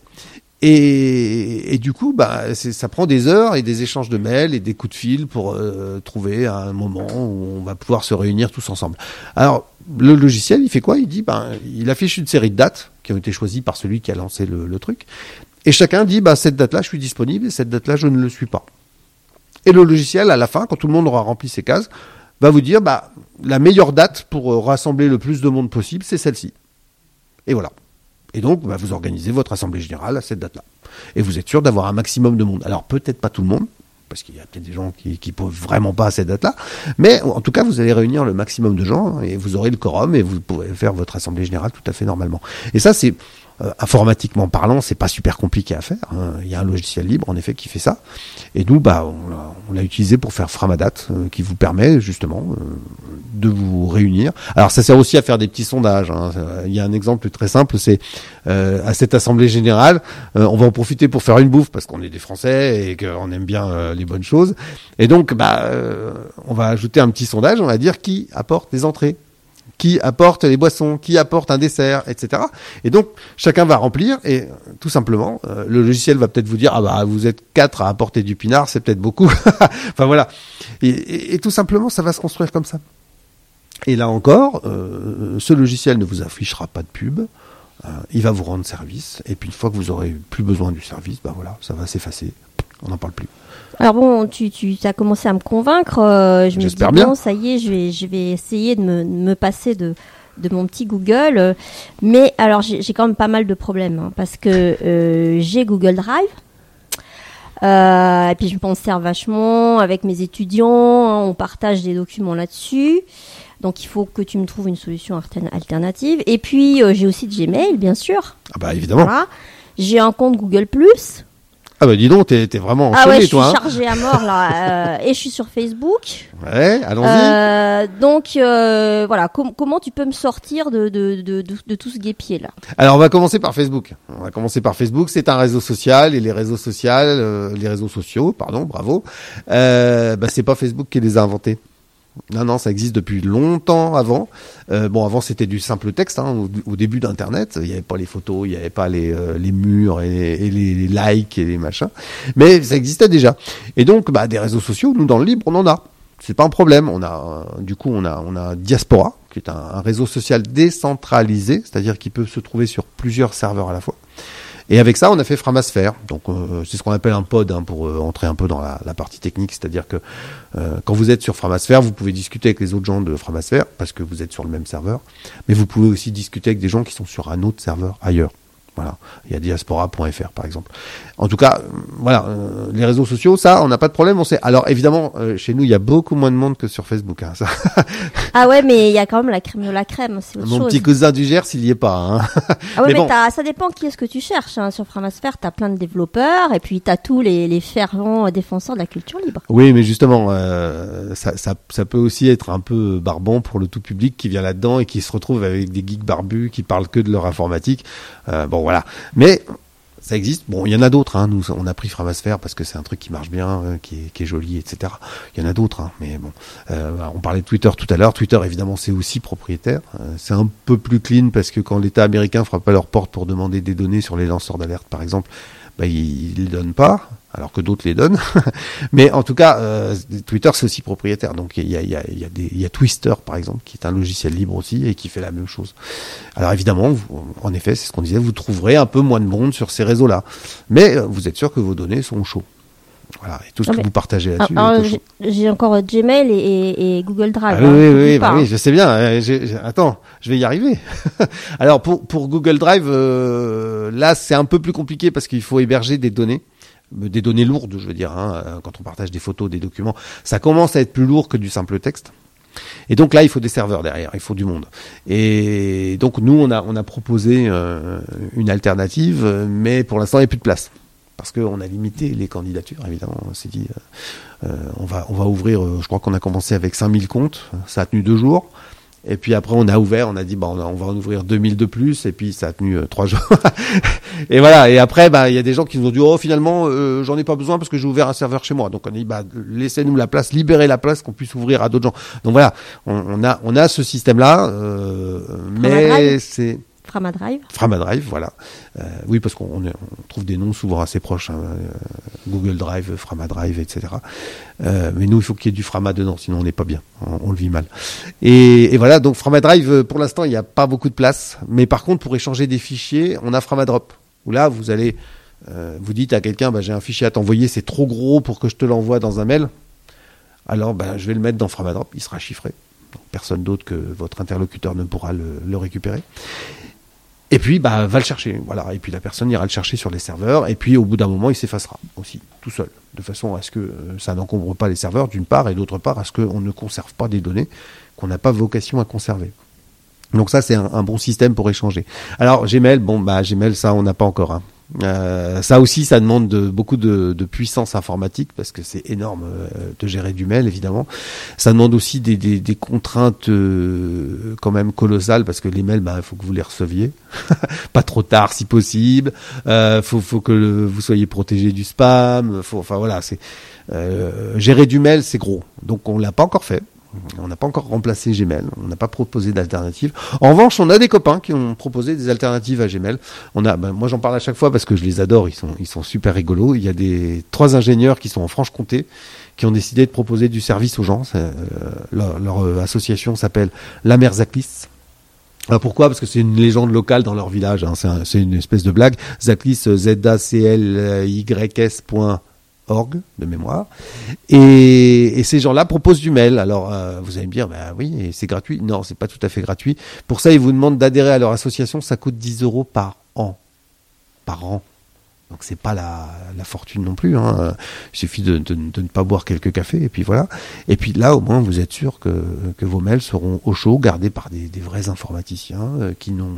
Et du coup, ça prend des heures et des échanges de mails et des coups de fil pour trouver un moment où on va pouvoir se réunir tous ensemble. Alors, le logiciel, il fait quoi ? Il dit, il affiche une série de dates qui ont été choisies par celui qui a lancé le truc. Et chacun dit, cette date-là, je suis disponible et cette date-là, je ne le suis pas. Et le logiciel, à la fin, quand tout le monde aura rempli ses cases, va vous dire, la meilleure date pour rassembler le plus de monde possible, c'est celle-ci. Et voilà. Et donc, vous organisez votre assemblée générale à cette date-là. Et vous êtes sûr d'avoir un maximum de monde. Alors, peut-être pas tout le monde, parce qu'il y a peut-être des gens qui peuvent vraiment pas à cette date-là. Mais en tout cas, vous allez réunir le maximum de gens et vous aurez le quorum et vous pourrez faire votre assemblée générale tout à fait normalement. Et ça, c'est informatiquement parlant, c'est pas super compliqué à faire. Hein. Il y a un logiciel libre, en effet, qui fait ça. Et nous, on l'a utilisé pour faire Framadate, qui vous permet justement de vous réunir. Alors, ça sert aussi à faire des petits sondages. Hein. Il y a un exemple très simple, c'est à cette assemblée générale, on va en profiter pour faire une bouffe parce qu'on est des Français et qu'on aime bien les bonnes choses. Et donc, on va ajouter un petit sondage. On va dire qui apporte des entrées. qui apporte les boissons, qui apporte un dessert, etc. Et donc, chacun va remplir et tout simplement, le logiciel va peut-être vous dire, ah bah, vous êtes 4 à apporter du pinard, c'est peut-être beaucoup. Enfin voilà. Et tout simplement, ça va se construire comme ça. Et là encore, ce logiciel ne vous affichera pas de pub. Il va vous rendre service. Et puis une fois que vous aurez plus besoin du service, bah voilà, ça va s'effacer. On n'en parle plus. Alors bon, tu as commencé à me convaincre. Je me dis bien. bon, ça y est, je vais essayer de me passer de mon petit Google. Mais alors j'ai quand même pas mal de problèmes hein, parce que j'ai Google Drive. Et puis je m'en sers vachement avec mes étudiants. Hein, on partage des documents là-dessus. Donc il faut que tu me trouves une solution alternative. Et puis j'ai aussi Gmail, bien sûr. Ah bah évidemment. Voilà. J'ai un compte Google+. Ah bah dis donc, t'es vraiment enchaîné, ah ouais, toi. Je suis chargée à mort là, et je suis sur Facebook. Ouais, allons-y. Donc voilà, comment tu peux me sortir de tout ce guêpier là? Alors on va commencer par Facebook. C'est un réseau social et les réseaux sociaux, bravo. C'est pas Facebook qui les a inventés. Non, ça existe depuis longtemps avant. Avant c'était du simple texte. Hein, au début d'Internet, il n'y avait pas les photos, il n'y avait pas les murs et les likes et les machins. Mais ça existait déjà. Et donc, des réseaux sociaux, nous dans le libre, on en a. C'est pas un problème. On a Diaspora, qui est un réseau social décentralisé, c'est-à-dire qui peut se trouver sur plusieurs serveurs à la fois. Et avec ça, on a fait Framasphère. Donc, c'est ce qu'on appelle un pod, hein, pour entrer un peu dans la partie technique. C'est-à-dire que quand vous êtes sur Framasphère, vous pouvez discuter avec les autres gens de Framasphère parce que vous êtes sur le même serveur. Mais vous pouvez aussi discuter avec des gens qui sont sur un autre serveur ailleurs. Voilà, il y a diaspora.fr par exemple. En tout cas, les réseaux sociaux, ça, on n'a pas de problème, on sait. Alors évidemment, chez nous, il y a beaucoup moins de monde que sur Facebook. Hein, ça. Ah ouais, mais il y a quand même la crème de la crème, c'est autre chose. Mon petit cousin du Gers, il y est pas. Hein. Ah ouais, mais ça dépend qui est-ce que tu cherches. Hein. Sur Framasphère, t'as plein de développeurs et puis t'as tous les fervents défenseurs de la culture libre. Oui, mais justement, ça peut aussi être un peu barbant pour le tout public qui vient là-dedans et qui se retrouve avec des geeks barbus qui parlent que de leur informatique. Voilà. Mais ça existe. Bon, il y en a d'autres. Hein. Nous, on a pris Framasphère parce que c'est un truc qui marche bien, qui est joli, etc. Il y en a d'autres. Hein. Mais bon, on parlait de Twitter tout à l'heure. Twitter, évidemment, c'est aussi propriétaire. C'est un peu plus clean parce que quand l'État américain frappe à leur porte pour demander des données sur les lanceurs d'alerte, par exemple, ils les donnent pas, alors que d'autres les donnent. Mais en tout cas, Twitter, c'est aussi propriétaire. Donc il y a Twister, par exemple, qui est un logiciel libre aussi et qui fait la même chose. Alors évidemment, en effet, c'est ce qu'on disait, vous trouverez un peu moins de monde sur ces réseaux-là. Mais vous êtes sûr que vos données sont chaudes. Voilà, et tout ce que vous partagez là-dessus. J'ai encore Gmail et Google Drive. Oui, je sais bien. Attends, je vais y arriver. Alors pour Google Drive, là c'est un peu plus compliqué parce qu'il faut héberger des données lourdes, je veux dire. Hein, quand on partage des photos, des documents, ça commence à être plus lourd que du simple texte. Et donc là, il faut des serveurs derrière, il faut du monde. Et donc nous, on a proposé une alternative, mais pour l'instant, il n'y a plus de place. Parce qu'on a limité les candidatures, évidemment. On s'est dit, on va ouvrir, je crois qu'on a commencé avec 5000 comptes, ça a tenu 2 jours. Et puis après, on a ouvert, on a dit, on va en ouvrir 2000 de plus, et puis ça a tenu 3 jours. Et voilà, et après, il y a des gens qui nous ont dit, finalement, j'en ai pas besoin parce que j'ai ouvert un serveur chez moi. Donc on a dit, laissez-nous la place, libérez la place, qu'on puisse ouvrir à d'autres gens. Donc voilà, on a ce système-là, mais c'est... Framadrive, voilà. Oui, parce qu'on trouve des noms souvent assez proches. Hein. Google Drive, Framadrive, etc. Mais nous, il faut qu'il y ait du Frama dedans, sinon on n'est pas bien. On le vit mal. Et voilà, donc Framadrive, pour l'instant, il n'y a pas beaucoup de place. Mais par contre, pour échanger des fichiers, on a Framadrop. Où là, vous allez, vous dites à quelqu'un, j'ai un fichier à t'envoyer, c'est trop gros pour que je te l'envoie dans un mail. Alors, je vais le mettre dans Framadrop, il sera chiffré. Donc, personne d'autre que votre interlocuteur ne pourra le récupérer. Et puis, va le chercher, voilà. Et puis la personne ira le chercher sur les serveurs. Et puis, au bout d'un moment, il s'effacera aussi, tout seul, de façon à ce que ça n'encombre pas les serveurs, d'une part, et d'autre part, à ce qu'on ne conserve pas des données qu'on n'a pas vocation à conserver. Donc ça, c'est un bon système pour échanger. Alors Gmail, Gmail, ça, on n'a pas encore. Hein. Ça aussi, ça demande beaucoup de puissance informatique parce que c'est énorme de gérer du mail, évidemment. Ça demande aussi des contraintes quand même colossales parce que les mails, il faut que vous les receviez pas trop tard si possible. Faut que vous soyez protégé du spam. Gérer du mail, c'est gros. Donc on l'a pas encore fait. On n'a pas encore remplacé Gmail. On n'a pas proposé d'alternative. En revanche, on a des copains qui ont proposé des alternatives à Gmail. Moi, j'en parle à chaque fois parce que je les adore. Ils sont super rigolos. Il y a 3 ingénieurs qui sont en Franche-Comté qui ont décidé de proposer du service aux gens. Leur association s'appelle La Mère Zaclis. Alors pourquoi ? Parce que c'est une légende locale dans leur village. C'est une espèce de blague. Zaclis, ZACLYS.org de mémoire. Et ces gens-là proposent du mail. Alors vous allez me dire, oui, et c'est gratuit. Non, c'est pas tout à fait gratuit. Pour ça, ils vous demandent d'adhérer à leur association. Ça coûte 10 € par an. Donc c'est pas la fortune non plus. Il suffit de ne pas boire quelques cafés et puis voilà. Et puis là, au moins, vous êtes sûr que vos mails seront au chaud, gardés par des vrais informaticiens qui n'ont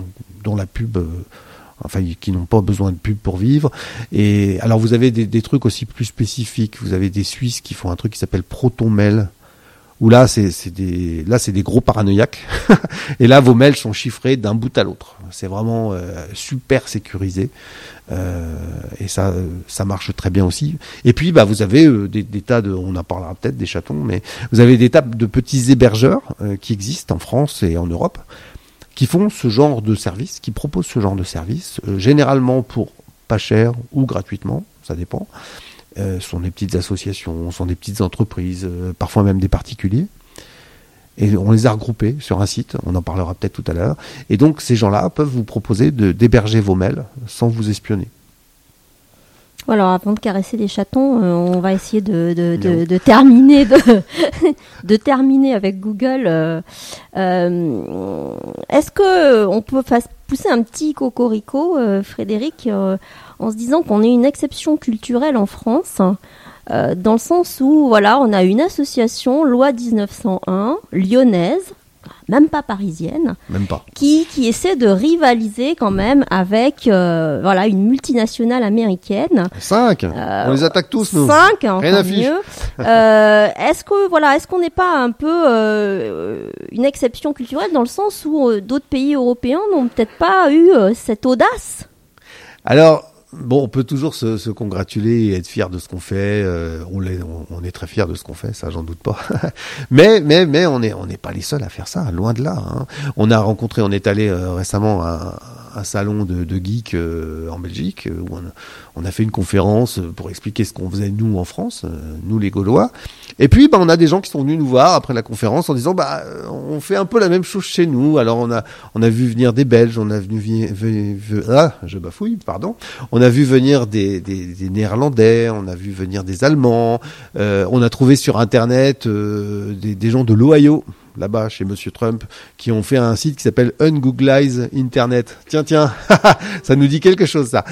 pas besoin de pub pour vivre. Et alors vous avez des trucs aussi plus spécifiques. Vous avez des Suisses qui font un truc qui s'appelle ProtonMail, où là c'est des gros paranoïaques. Et là vos mails sont chiffrés d'un bout à l'autre. C'est vraiment super sécurisé. Et ça marche très bien aussi. Et puis vous avez des tas de, on en parlera peut-être des chatons, mais vous avez des tas de petits hébergeurs qui existent en France et en Europe, qui font ce genre de service, qui proposent ce genre de service, généralement pour pas cher ou gratuitement, ça dépend. Ce sont des petites associations, ce sont des petites entreprises, parfois même des particuliers. Et on les a regroupés sur un site, on en parlera peut-être tout à l'heure. Et donc ces gens-là peuvent vous proposer d'héberger vos mails sans vous espionner. Alors avant de caresser les chatons, on va essayer de terminer de terminer avec Google. Est-ce que on peut pousser un petit cocorico, Frédéric, en se disant qu'on est une exception culturelle en France, dans le sens où on a une association loi 1901 lyonnaise, même pas parisienne, qui essaie de rivaliser quand même avec une multinationale américaine. 5, on les attaque tous nous. 5, rien à fiche. Est-ce qu'on n'est pas un peu une exception culturelle dans le sens où d'autres pays européens n'ont peut-être pas eu cette audace? Alors on peut toujours se congratuler et être fier de ce qu'on fait. On est très fier de ce qu'on fait, ça j'en doute pas. mais on n'est pas les seuls à faire ça, loin de là. On est allé récemment à un salon de geeks en Belgique où on a fait une conférence pour expliquer ce qu'on faisait nous en France, nous les Gaulois. Et puis on a des gens qui sont venus nous voir après la conférence en disant on fait un peu la même chose chez nous. Alors on a vu venir des Belges, on a je bafouille, pardon. On a vu venir des Néerlandais, on a vu venir des Allemands, on a trouvé sur Internet des gens de l'Ohio, là-bas chez Monsieur Trump, qui ont fait un site qui s'appelle Ungooglize Internet. Tiens, ça nous dit quelque chose ça.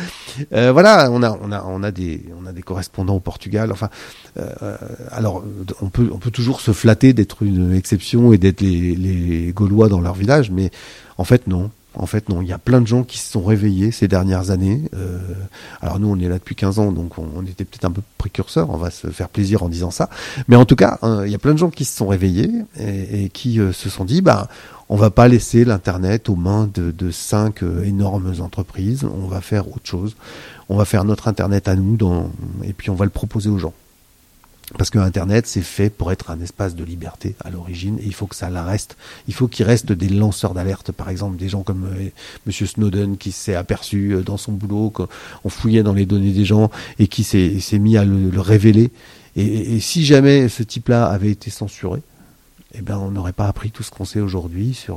On a des correspondants au Portugal. Enfin, alors on peut toujours se flatter d'être une exception et d'être les Gaulois dans leur village, mais en fait non. Il y a plein de gens qui se sont réveillés ces dernières années. Alors nous, on est là depuis 15 ans, donc on était peut-être un peu précurseurs, on va se faire plaisir en disant ça. Mais en tout cas, il y a plein de gens qui se sont réveillés et qui se sont dit, on va pas laisser l'Internet aux mains de 5 énormes entreprises, on va faire autre chose. On va faire notre Internet à nous, et puis on va le proposer aux gens. Parce que Internet, c'est fait pour être un espace de liberté à l'origine, et il faut que ça la reste. Il faut qu'il reste des lanceurs d'alerte, par exemple, des gens comme Monsieur Snowden qui s'est aperçu dans son boulot qu'on fouillait dans les données des gens et qui s'est mis à le révéler. Et si jamais ce type-là avait été censuré, on n'aurait pas appris tout ce qu'on sait aujourd'hui sur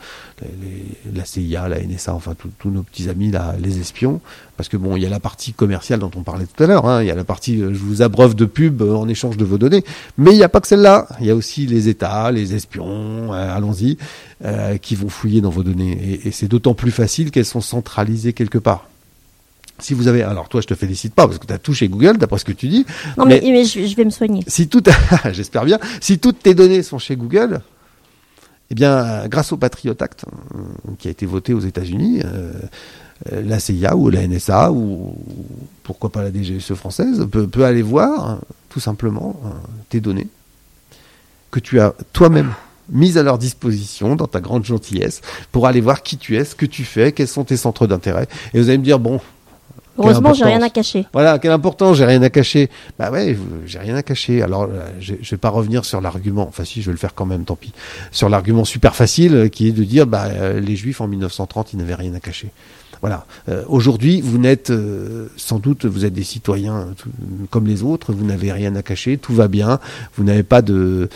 la CIA, la NSA, enfin tous nos petits amis là, les espions. Parce que il y a la partie commerciale dont on parlait tout à l'heure. Il y a la partie je vous abreuve de pub en échange de vos données. Mais il n'y a pas que celle-là. Il y a aussi les États, les espions, allons-y, qui vont fouiller dans vos données. Et c'est d'autant plus facile qu'elles sont centralisées quelque part. Si vous avez, alors toi je te félicite pas parce que tu as tout chez Google d'après ce que tu dis. Non mais je vais me soigner. Si j'espère bien, si toutes tes données sont chez Google, grâce au Patriot Act qui a été voté aux États-Unis, la CIA ou la NSA ou pourquoi pas la DGSE française peut aller voir tout simplement tes données que tu as toi-même mise à leur disposition dans ta grande gentillesse pour aller voir qui tu es, ce que tu fais, quels sont tes centres d'intérêt. Et vous allez me dire Heureusement, j'ai rien à cacher. Voilà, quelle importance, j'ai rien à cacher. Bah ouais, j'ai rien à cacher. Alors, je vais pas revenir sur l'argument. Enfin, si, je vais le faire quand même, tant pis. Sur l'argument super facile, qui est de dire, les Juifs en 1930, ils n'avaient rien à cacher. Voilà. Aujourd'hui, vous n'êtes, sans doute, vous êtes des citoyens comme les autres. Vous n'avez rien à cacher. Tout va bien. Vous n'avez pas vous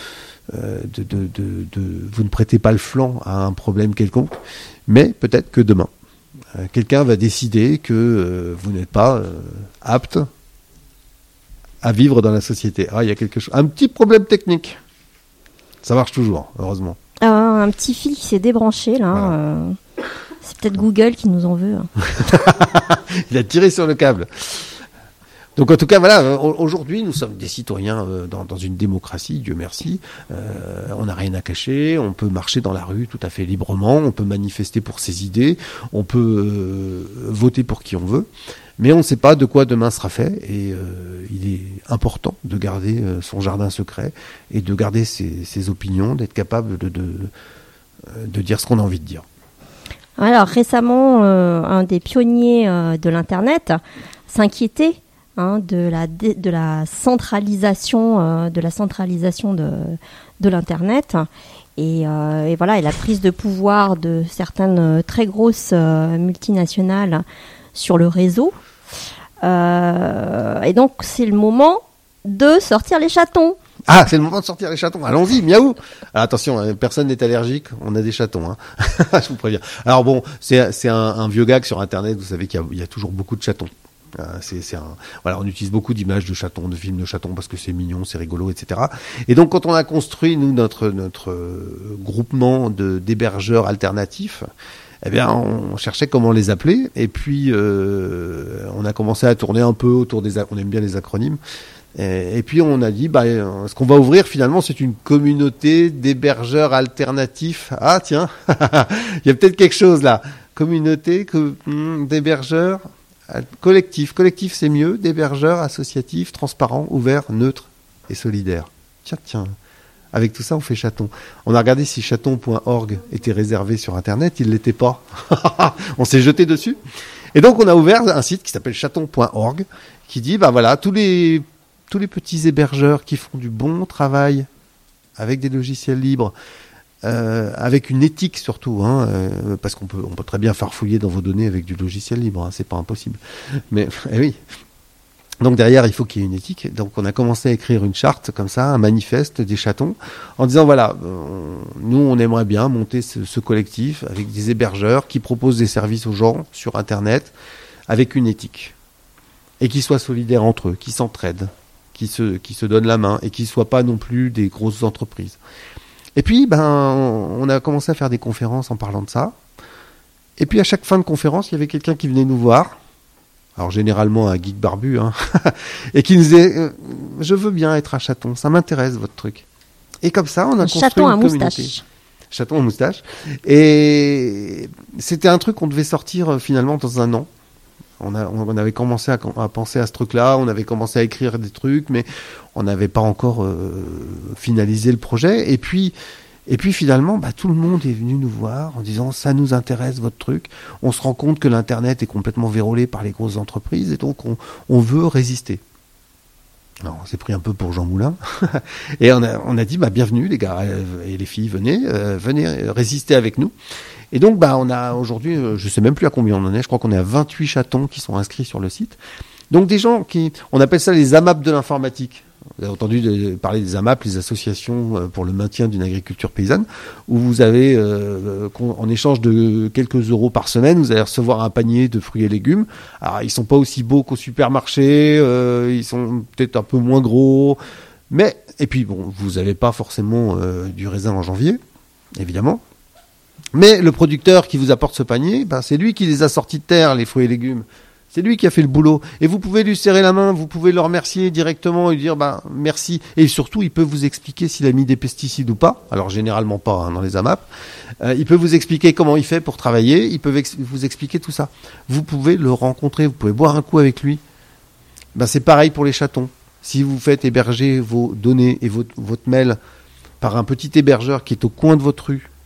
ne prêtez pas le flanc à un problème quelconque. Mais peut-être que demain, quelqu'un va décider que vous n'êtes pas apte à vivre dans la société. Ah, il y a quelque chose, un petit problème technique. Ça marche toujours, heureusement. Un petit fil qui s'est débranché là. Voilà. C'est peut-être Google qui nous en veut. Il a tiré sur le câble. Donc en tout cas, voilà, aujourd'hui, nous sommes des citoyens dans une démocratie, Dieu merci. On n'a rien à cacher, on peut marcher dans la rue tout à fait librement, on peut manifester pour ses idées, on peut voter pour qui on veut, mais on ne sait pas de quoi demain sera fait. Et il est important de garder son jardin secret et de garder ses opinions, d'être capable de dire ce qu'on a envie de dire. Alors récemment, un des pionniers de l'Internet s'inquiétait de la centralisation de l'Internet et voilà, et la prise de pouvoir de certaines très grosses multinationales sur le réseau. Et donc c'est le moment de sortir les chatons. Ah, c'est le moment de sortir les chatons. Allons-y, miaou. Alors, attention, personne n'est allergique. On a des chatons, hein. Je vous préviens. Alors bon, c'est un vieux gag sur Internet. Vous savez qu'il y a toujours beaucoup de chatons. Voilà, on utilise beaucoup d'images de chatons, de films de chatons parce que c'est mignon, c'est rigolo, etc. Et donc, quand on a construit nous notre groupement d'hébergeurs alternatifs, eh bien, on cherchait comment les appeler. Et puis, on a commencé à tourner un peu autour on aime bien les acronymes. Et puis on a dit, ce qu'on va ouvrir finalement, c'est une communauté d'hébergeurs alternatifs. Ah tiens, il y a peut-être quelque chose là. Communauté d'hébergeurs collectifs. Collectif, c'est mieux. D'hébergeurs associatifs, transparents, ouverts, neutres et solidaires. Tiens. Avec tout ça, on fait chaton. On a regardé si chaton.org était réservé sur Internet. Il l'était pas. On s'est jeté dessus. Et donc on a ouvert un site qui s'appelle chaton.org qui dit, voilà, tous les petits hébergeurs qui font du bon travail avec des logiciels libres, avec une éthique surtout, parce qu'on peut très bien farfouiller dans vos données avec du logiciel libre, c'est pas impossible. Mais oui. Donc derrière, il faut qu'il y ait une éthique. Donc on a commencé à écrire une charte comme ça, un manifeste des chatons, en disant voilà, nous on aimerait bien monter ce collectif avec des hébergeurs qui proposent des services aux gens sur Internet avec une éthique et qui soient solidaires entre eux, qui s'entraident, qui se donnent la main et qui ne soient pas non plus des grosses entreprises. Et puis, on a commencé à faire des conférences en parlant de ça. Et puis, à chaque fin de conférence, il y avait quelqu'un qui venait nous voir. Alors, généralement, un geek barbu, et qui nous disait « Je veux bien être un chaton, ça m'intéresse, votre truc. » Et comme ça, on a construit chaton une communauté. Moustache. Chaton à moustache. Et c'était un truc qu'on devait sortir finalement dans un an. On avait commencé à penser à ce truc-là, on avait commencé à écrire des trucs, mais on n'avait pas encore finalisé le projet. Et puis finalement, tout le monde est venu nous voir en disant « ça nous intéresse votre truc ». On se rend compte que l'Internet est complètement vérolé par les grosses entreprises et donc on veut résister. Alors, on s'est pris un peu pour Jean Moulin et on a dit bienvenue les gars et les filles, venez résister avec nous. Et donc on a aujourd'hui, je sais même plus à combien on en est, je crois qu'on est à 28 chatons qui sont inscrits sur le site. Donc des gens on appelle ça les AMAP de l'informatique. Vous avez entendu parler des AMAP, les associations pour le maintien d'une agriculture paysanne, où vous avez, en échange de quelques euros par semaine, vous allez recevoir un panier de fruits et légumes. Alors, ils sont pas aussi beaux qu'au supermarché, ils sont peut-être un peu moins gros, et puis vous n'avez pas forcément du raisin en janvier, évidemment. Mais le producteur qui vous apporte ce panier, c'est lui qui les a sortis de terre, les fruits et légumes. C'est lui qui a fait le boulot. Et vous pouvez lui serrer la main, vous pouvez le remercier directement et lui dire merci. Et surtout, il peut vous expliquer s'il a mis des pesticides ou pas. Alors généralement pas dans les AMAP. Il peut vous expliquer comment il fait pour travailler. Il peut vous expliquer tout ça. Vous pouvez le rencontrer, vous pouvez boire un coup avec lui. C'est pareil pour les chatons. Si vous faites héberger vos données et votre mail par un petit hébergeur qui est au coin de votre rue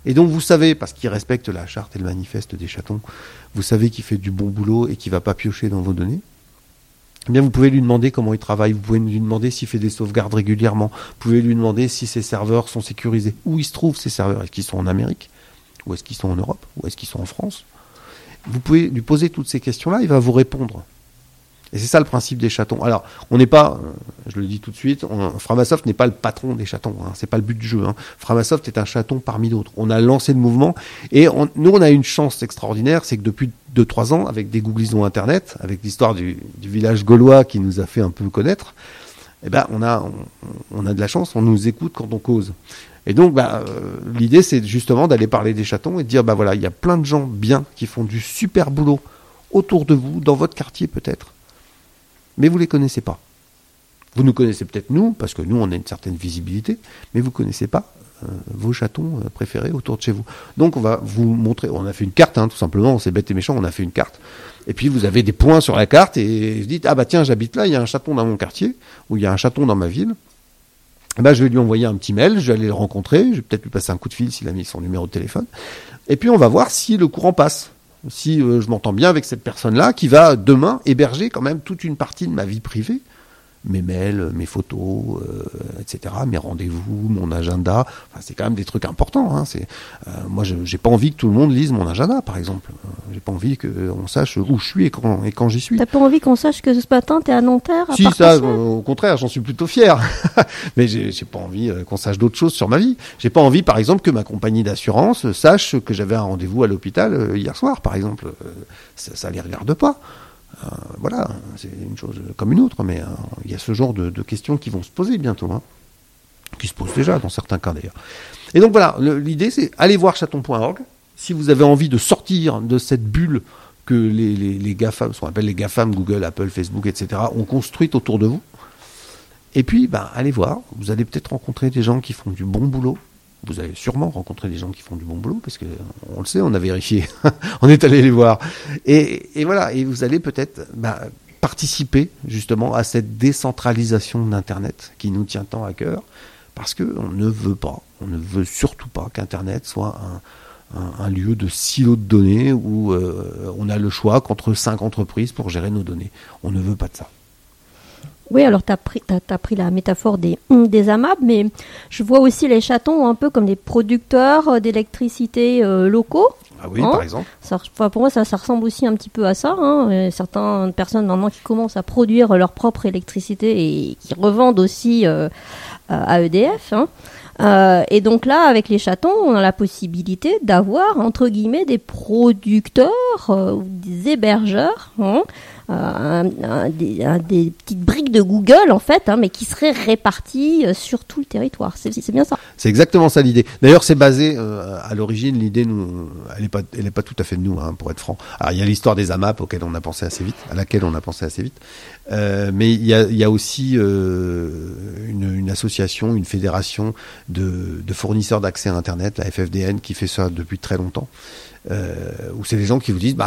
Et donc vous savez, parce qu'il respecte la charte et le manifeste des chatons, vous savez qu'il fait du bon boulot et qu'il ne va pas piocher dans vos données. Eh bien, vous pouvez lui demander comment il travaille, vous pouvez lui demander s'il fait des sauvegardes régulièrement, vous pouvez lui demander si ses serveurs sont sécurisés, où ils se trouvent ces serveurs, est-ce qu'ils sont en Amérique, ou est-ce qu'ils sont en Europe, ou est-ce qu'ils sont en France. Vous pouvez lui poser toutes ces questions-là, il va vous répondre. Et c'est ça le principe des chatons. Alors, on n'est pas, je le dis tout de suite, Framasoft n'est pas le patron des chatons, hein, c'est pas le but du jeu. Hein. Framasoft est un chaton parmi d'autres. On a lancé le mouvement et nous on a une chance extraordinaire, c'est que depuis 2-3 ans, avec des googlisons internet, avec l'histoire du village gaulois qui nous a fait un peu connaître, eh ben on a de la chance, on nous écoute quand on cause. Et donc, l'idée c'est justement d'aller parler des chatons et de dire, voilà, il y a plein de gens bien qui font du super boulot autour de vous, dans votre quartier peut-être. Mais vous ne les connaissez pas. Vous nous connaissez peut-être nous, parce que nous, on a une certaine visibilité, mais vous ne connaissez pas vos chatons préférés autour de chez vous. Donc, on va vous montrer, on a fait une carte, tout simplement, c'est bête et méchant, on a fait une carte. Et puis, vous avez des points sur la carte, et vous dites, tiens, j'habite là, il y a un chaton dans mon quartier, ou il y a un chaton dans ma ville. Je vais lui envoyer un petit mail, je vais aller le rencontrer, je vais peut-être lui passer un coup de fil s'il a mis son numéro de téléphone. Et puis, on va voir si le courant passe. Si je m'entends bien avec cette personne-là qui va demain héberger quand même toute une partie de ma vie privée, mes mails, mes photos, etc., mes rendez-vous, mon agenda. Enfin, c'est quand même des trucs importants. Hein. Moi, j'ai pas envie que tout le monde lise mon agenda, par exemple. J'ai pas envie qu'on sache où je suis et quand j'y suis. T'as pas envie qu'on sache que ce matin t'es à Nanterre? Si, ça, au contraire, j'en suis plutôt fier. Mais j'ai pas envie qu'on sache d'autres choses sur ma vie. J'ai pas envie, par exemple, que ma compagnie d'assurance sache que j'avais un rendez-vous à l'hôpital hier soir, par exemple. Ça les regarde pas. Voilà, c'est une chose comme une autre, mais il y a ce genre de questions qui vont se poser bientôt, qui se posent déjà dans certains cas d'ailleurs. Et donc voilà, l'idée c'est aller voir chaton.org. Si vous avez envie de sortir de cette bulle que les GAFAM, ce qu'on appelle les GAFAM, Google, Apple, Facebook, etc., ont construite autour de vous. Et puis, allez voir, vous allez peut-être rencontrer des gens qui font du bon boulot. Vous allez sûrement rencontrer des gens qui font du bon boulot, parce que on le sait, on a vérifié, on est allé les voir. Et voilà, et vous allez peut-être participer justement à cette décentralisation d'Internet qui nous tient tant à cœur, parce que on ne veut surtout pas qu'Internet soit un lieu de silo de données où on a le choix qu'entre 5 entreprises pour gérer nos données. On ne veut pas de ça. Oui, alors t'as pris la métaphore des AMAP, mais je vois aussi les chatons un peu comme des producteurs d'électricité locaux. Ah oui, par exemple. Pour moi, ça ressemble aussi un petit peu à ça. Certaines personnes maintenant qui commencent à produire leur propre électricité et qui revendent aussi à EDF. Et donc là, avec les chatons, on a la possibilité d'avoir, entre guillemets, des producteurs ou des hébergeurs, des petites briques de Google, en fait, mais qui seraient réparties sur tout le territoire. C'est bien ça. C'est exactement ça l'idée. D'ailleurs, c'est basé, à l'origine, l'idée, elle est pas tout à fait de nous, pour être franc. Alors, il y a l'histoire des AMAP à laquelle on a pensé assez vite. Mais il y a aussi une association, une fédération de fournisseurs d'accès à Internet, la FFDN, qui fait ça depuis très longtemps. Où c'est des gens qui vous disent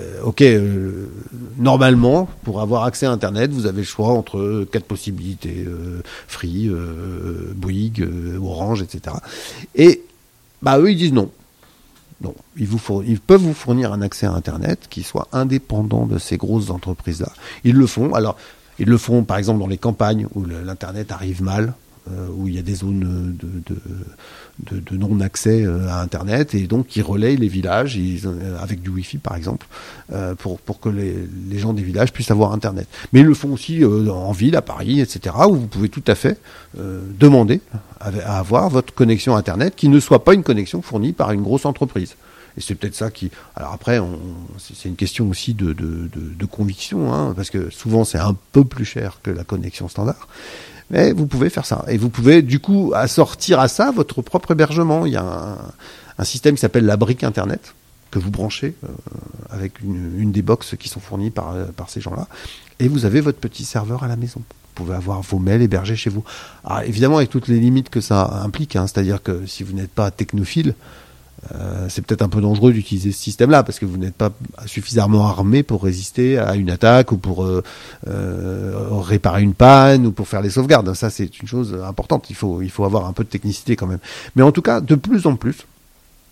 normalement pour avoir accès à Internet vous avez le choix entre 4 possibilités, Free, Bouygues, Orange, etc. Et eux ils disent non, ils peuvent vous fournir un accès à Internet qui soit indépendant de ces grosses entreprises là. Ils le font par exemple dans les campagnes où l'Internet arrive mal, où il y a des zones de non-accès à Internet, et donc ils relayent les villages avec du Wi-Fi par exemple, pour que les gens des villages puissent avoir Internet. Mais ils le font aussi en ville, à Paris, etc., où vous pouvez tout à fait demander à avoir votre connexion Internet qui ne soit pas une connexion fournie par une grosse entreprise. Et c'est peut-être ça qui... Alors après, c'est une question aussi de conviction, parce que souvent c'est un peu plus cher que la connexion standard. Mais vous pouvez faire ça. Et vous pouvez, du coup, assortir à ça votre propre hébergement. Il y a un système qui s'appelle la brique Internet, que vous branchez avec une des box qui sont fournies par ces gens-là. Et vous avez votre petit serveur à la maison. Vous pouvez avoir vos mails hébergés chez vous. Alors, évidemment, avec toutes les limites que ça implique, c'est-à-dire que si vous n'êtes pas technophile, c'est peut-être un peu dangereux d'utiliser ce système-là parce que vous n'êtes pas suffisamment armé pour résister à une attaque ou pour réparer une panne ou pour faire les sauvegardes. Ça, c'est une chose importante. Il faut avoir un peu de technicité quand même. Mais en tout cas, de plus en plus,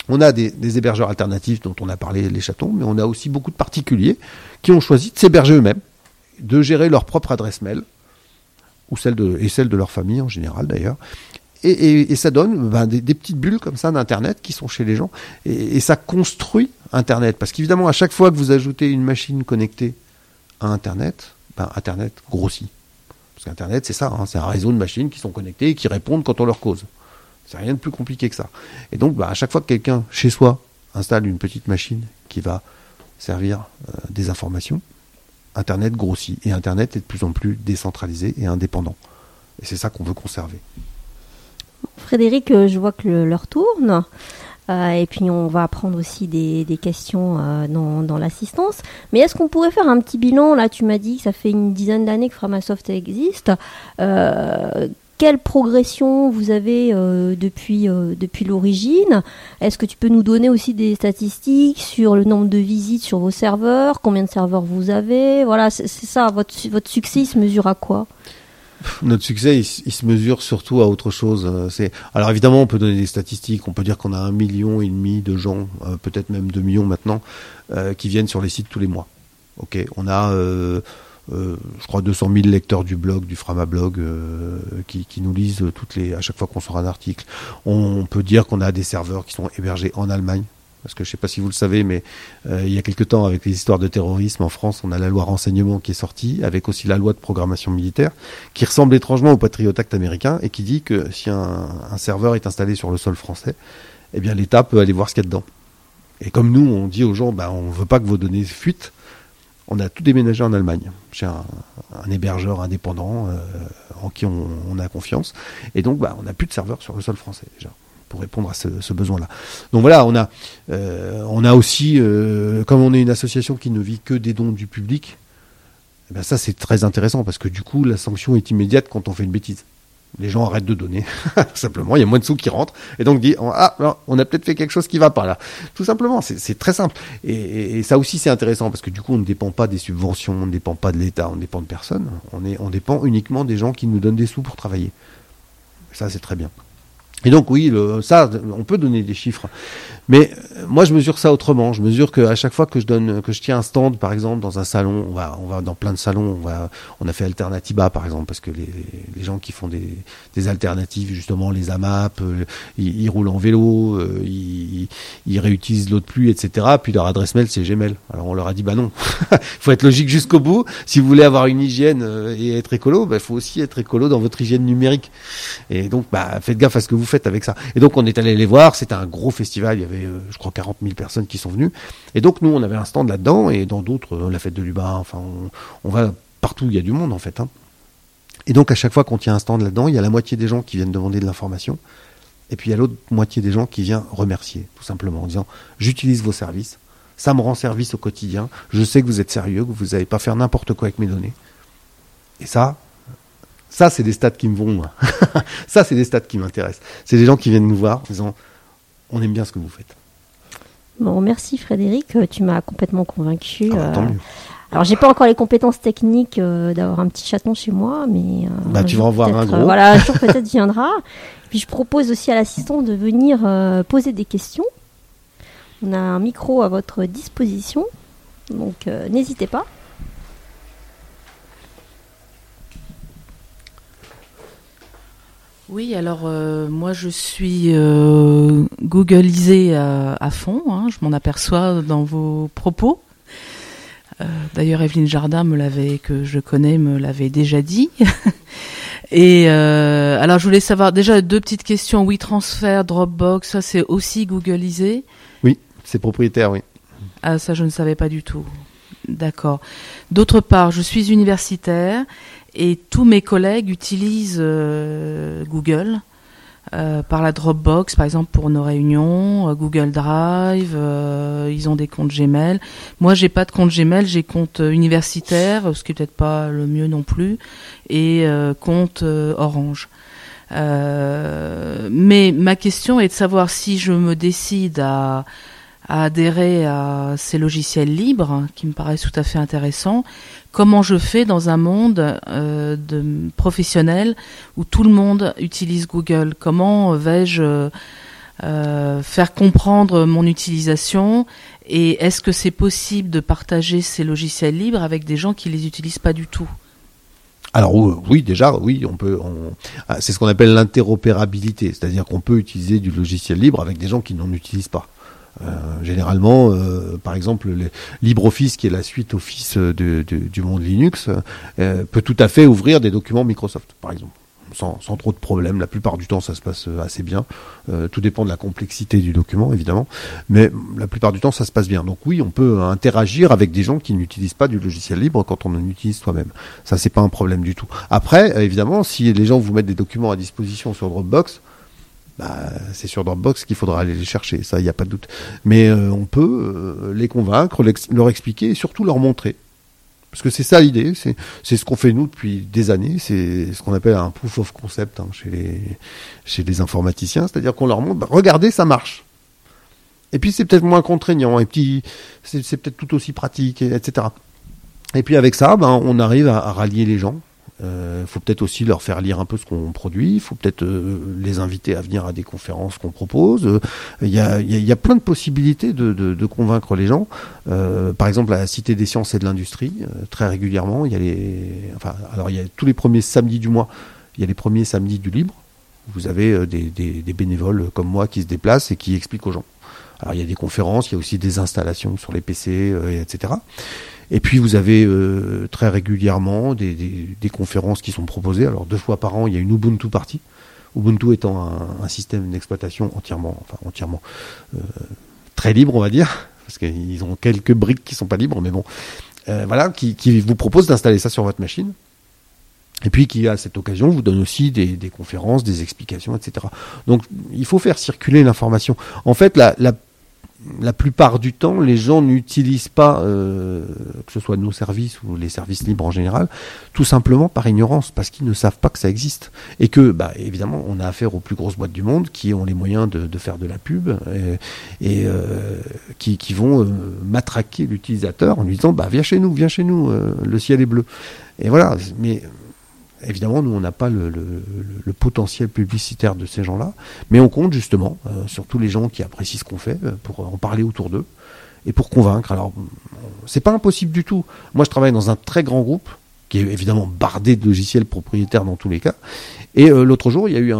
On a des hébergeurs alternatifs dont on a parlé, les chatons, mais on a aussi beaucoup de particuliers qui ont choisi de s'héberger eux-mêmes, de gérer leur propre adresse mail, ou celle de leur famille en général d'ailleurs. Et ça donne des petites bulles comme ça d'Internet qui sont chez les gens. Et ça construit Internet. Parce qu'évidemment, à chaque fois que vous ajoutez une machine connectée à Internet, Internet grossit. Parce qu'Internet, c'est ça, c'est un réseau de machines qui sont connectées et qui répondent quand on leur cause. C'est rien de plus compliqué que ça. Et donc, à chaque fois que quelqu'un, chez soi, installe une petite machine qui va servir des informations, Internet grossit. Et Internet est de plus en plus décentralisé et indépendant. Et c'est ça qu'on veut conserver. Frédéric, je vois que l'heure tourne. Et puis, on va prendre aussi des questions dans l'assistance. Mais est-ce qu'on pourrait faire un petit bilan? Là, tu m'as dit que ça fait une dizaine d'années que Framasoft existe. Quelle progression vous avez depuis l'origine? Est-ce que tu peux nous donner aussi des statistiques sur le nombre de visites sur vos serveurs? Combien de serveurs vous avez? Voilà, c'est ça. Votre succès, il se mesure à quoi? Notre succès, il se mesure surtout à autre chose. Alors évidemment, on peut donner des statistiques. On peut dire qu'on a 1,5 million de gens, peut-être même 2 millions maintenant, qui viennent sur les sites tous les mois. Ok, on a... je crois 200 000 lecteurs du blog, du Framablog, qui nous lisent à chaque fois qu'on sort un article. On peut dire qu'on a des serveurs qui sont hébergés en Allemagne. Parce que je ne sais pas si vous le savez, mais il y a quelque temps, avec les histoires de terrorisme en France, on a la loi renseignement qui est sortie, avec aussi la loi de programmation militaire, qui ressemble étrangement au Patriot Act américain, et qui dit que si un serveur est installé sur le sol français, eh bien l'État peut aller voir ce qu'il y a dedans. Et comme nous, on dit aux gens, on ne veut pas que vos données fuitent, on a tout déménagé en Allemagne, chez un hébergeur indépendant en qui on a confiance. Et donc, on n'a plus de serveur sur le sol français, déjà, pour répondre à ce besoin-là. Donc voilà, on a aussi, comme on est une association qui ne vit que des dons du public, ça c'est très intéressant, parce que du coup, la sanction est immédiate quand on fait une bêtise. Les gens arrêtent de donner, simplement, il y a moins de sous qui rentrent, et donc on a peut-être fait quelque chose qui va pas là. Tout simplement, c'est très simple. Et ça aussi c'est intéressant, parce que du coup on ne dépend pas des subventions, on ne dépend pas de l'État, on ne dépend de personne, on dépend uniquement des gens qui nous donnent des sous pour travailler. Ça c'est très bien. Et donc oui, ça, on peut donner des chiffres, mais moi je mesure ça autrement. Je mesure qu'à chaque fois que je tiens un stand, par exemple, dans un salon, on va dans plein de salons, on a fait Alternatiba par exemple, parce que les gens qui font des alternatives, justement les AMAP, ils roulent en vélo, ils réutilisent l'eau de pluie, etc. Puis leur adresse mail c'est Gmail. Alors on leur a dit non, il faut être logique jusqu'au bout. Si vous voulez avoir une hygiène et être écolo, il faut aussi être écolo dans votre hygiène numérique. Et donc faites gaffe à ce que vous faites avec ça. Et donc on est allé les voir, c'était un gros festival, il y avait je crois 40 000 personnes qui sont venues. Et donc nous on avait un stand là-dedans, et dans d'autres, la fête de Lubin, enfin on va partout où il y a du monde en fait. Et donc à chaque fois qu'on tient un stand là-dedans, il y a la moitié des gens qui viennent demander de l'information, et puis il y a l'autre moitié des gens qui viennent remercier, tout simplement, en disant j'utilise vos services, ça me rend service au quotidien, je sais que vous êtes sérieux, que vous n'allez pas faire n'importe quoi avec mes données. Et ça c'est des stats qui me vont, moi. Ça, c'est des stats qui m'intéressent. C'est des gens qui viennent nous voir en disant on aime bien ce que vous faites. Bon, merci Frédéric, tu m'as complètement convaincu. Tant mieux. Alors, j'ai pas encore les compétences techniques d'avoir un petit chaton chez moi, mais tu vas en voir un gros. Voilà, un jour peut-être viendra. Puis je propose aussi à l'assistant de venir poser des questions. On a un micro à votre disposition, donc n'hésitez pas. Oui, alors moi je suis googlisée à fond, je m'en aperçois dans vos propos. D'ailleurs Evelyne Jardin que je connais, me l'avait déjà dit. Et alors je voulais savoir déjà 2 petites questions. WeTransfer, Dropbox, ça c'est aussi googlisé? Oui, c'est propriétaire, oui. Ah, ça je ne savais pas du tout. D'accord. D'autre part, je suis universitaire et tous mes collègues utilisent Google par la Dropbox, par exemple pour nos réunions, Google Drive, ils ont des comptes Gmail. Moi, j'ai pas de compte Gmail, j'ai compte universitaire, ce qui est peut-être pas le mieux non plus, et compte Orange. Mais ma question est de savoir si je me décide à adhérer à ces logiciels libres, qui me paraissent tout à fait intéressants, comment je fais dans un monde de professionnel où tout le monde utilise Google? Comment vais-je faire comprendre mon utilisation, et est-ce que c'est possible de partager ces logiciels libres avec des gens qui les utilisent pas du tout? Alors oui, déjà, oui, c'est ce qu'on appelle l'interopérabilité, c'est-à-dire qu'on peut utiliser du logiciel libre avec des gens qui n'en utilisent pas. Généralement, par exemple, LibreOffice, qui est la suite Office du monde Linux, peut tout à fait ouvrir des documents Microsoft, par exemple. Sans trop de problèmes. La plupart du temps, ça se passe assez bien. Tout dépend de la complexité du document, évidemment. Mais la plupart du temps, ça se passe bien. Donc oui, on peut interagir avec des gens qui n'utilisent pas du logiciel libre quand on en utilise soi-même. Ça, c'est pas un problème du tout. Après, évidemment, si les gens vous mettent des documents à disposition sur Dropbox, c'est sur Dropbox qu'il faudra aller les chercher. Ça, il n'y a pas de doute. Mais on peut les convaincre, leur expliquer et surtout leur montrer. Parce que c'est ça l'idée, c'est ce qu'on fait nous depuis des années, c'est ce qu'on appelle un proof of concept chez les informaticiens, c'est-à-dire qu'on leur montre, regardez, ça marche. Et puis c'est peut-être moins contraignant, et puis c'est peut-être tout aussi pratique, etc. Et puis avec ça, on arrive à rallier les gens. Faut peut-être aussi leur faire lire un peu ce qu'on produit. Il faut peut-être les inviter à venir à des conférences qu'on propose. Il y a plein de possibilités de convaincre les gens. Par exemple, à la Cité des Sciences et de l'Industrie, très régulièrement, il y a tous les premiers samedis du mois, il y a les premiers samedis du libre. Vous avez des bénévoles comme moi qui se déplacent et qui expliquent aux gens. Alors il y a des conférences, il y a aussi des installations sur les PC, etc. Et puis vous avez très régulièrement des conférences qui sont proposées. Alors 2 fois par an, il y a une Ubuntu Party. Ubuntu étant un système d'exploitation entièrement très libre, on va dire, parce qu'ils ont quelques briques qui sont pas libres, mais bon, qui vous propose d'installer ça sur votre machine. Et puis qui, à cette occasion, vous donne aussi des conférences, des explications, etc. Donc il faut faire circuler l'information. En fait, la plupart du temps, les gens n'utilisent pas, que ce soit nos services ou les services libres en général, tout simplement par ignorance, parce qu'ils ne savent pas que ça existe. Et que, évidemment, on a affaire aux plus grosses boîtes du monde qui ont les moyens de faire de la pub et qui vont matraquer l'utilisateur en lui disant viens chez nous, le ciel est bleu. Et voilà, mais évidemment, nous, on n'a pas le potentiel publicitaire de ces gens-là, mais on compte justement sur tous les gens qui apprécient ce qu'on fait pour en parler autour d'eux et pour convaincre. Alors, c'est pas impossible du tout. Moi, je travaille dans un très grand groupe qui est évidemment bardé de logiciels propriétaires dans tous les cas. Et l'autre jour, il y a eu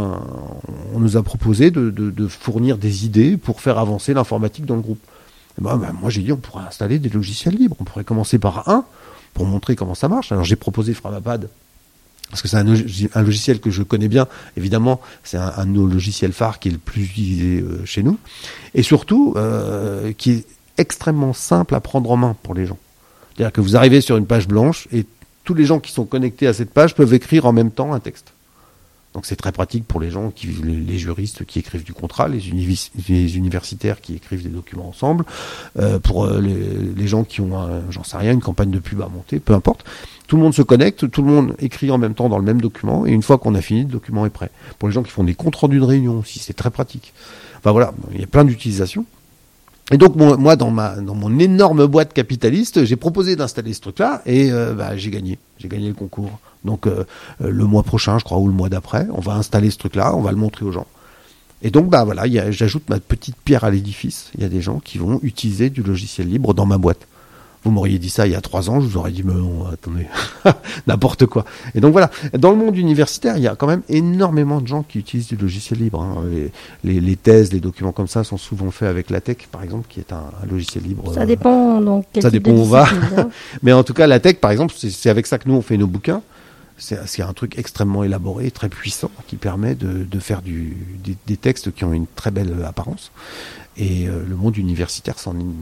on nous a proposé de fournir des idées pour faire avancer l'informatique dans le groupe. Et moi, j'ai dit, on pourrait installer des logiciels libres. On pourrait commencer par un pour montrer comment ça marche. Alors, j'ai proposé Framapad, parce que c'est un logiciel que je connais bien, évidemment, c'est un de nos logiciels phares qui est le plus utilisé chez nous, et surtout qui est extrêmement simple à prendre en main pour les gens. C'est-à-dire que vous arrivez sur une page blanche et tous les gens qui sont connectés à cette page peuvent écrire en même temps un texte. Donc c'est très pratique pour les gens, les juristes qui écrivent du contrat, les universitaires qui écrivent des documents ensemble, pour les gens qui ont, j'en sais rien, une campagne de pub à monter, peu importe. Tout le monde se connecte, tout le monde écrit en même temps dans le même document, et une fois qu'on a fini, le document est prêt. Pour les gens qui font des comptes rendus de réunion aussi, c'est très pratique. Enfin voilà, il y a plein d'utilisations. Et donc moi, dans mon énorme boîte capitaliste, j'ai proposé d'installer ce truc-là, et j'ai gagné le concours. Donc le mois prochain, je crois, ou le mois d'après, on va installer ce truc-là, on va le montrer aux gens. Et donc j'ajoute ma petite pierre à l'édifice. Il y a des gens qui vont utiliser du logiciel libre dans ma boîte. Vous m'auriez dit ça il y a 3 ans, je vous aurais dit mais non, attendez, n'importe quoi. Et donc voilà, dans le monde universitaire, il y a quand même énormément de gens qui utilisent du logiciel libre. Hein. Les thèses, les documents comme ça sont souvent faits avec LaTeX, par exemple, qui est un logiciel libre. Ça dépend donc quel ça type dépend de où on va. discipline, hein. Mais en tout cas, LaTeX, par exemple, c'est avec ça que nous on fait nos bouquins. C'est un truc extrêmement élaboré, très puissant, qui permet de faire des textes qui ont une très belle apparence. Et le monde universitaire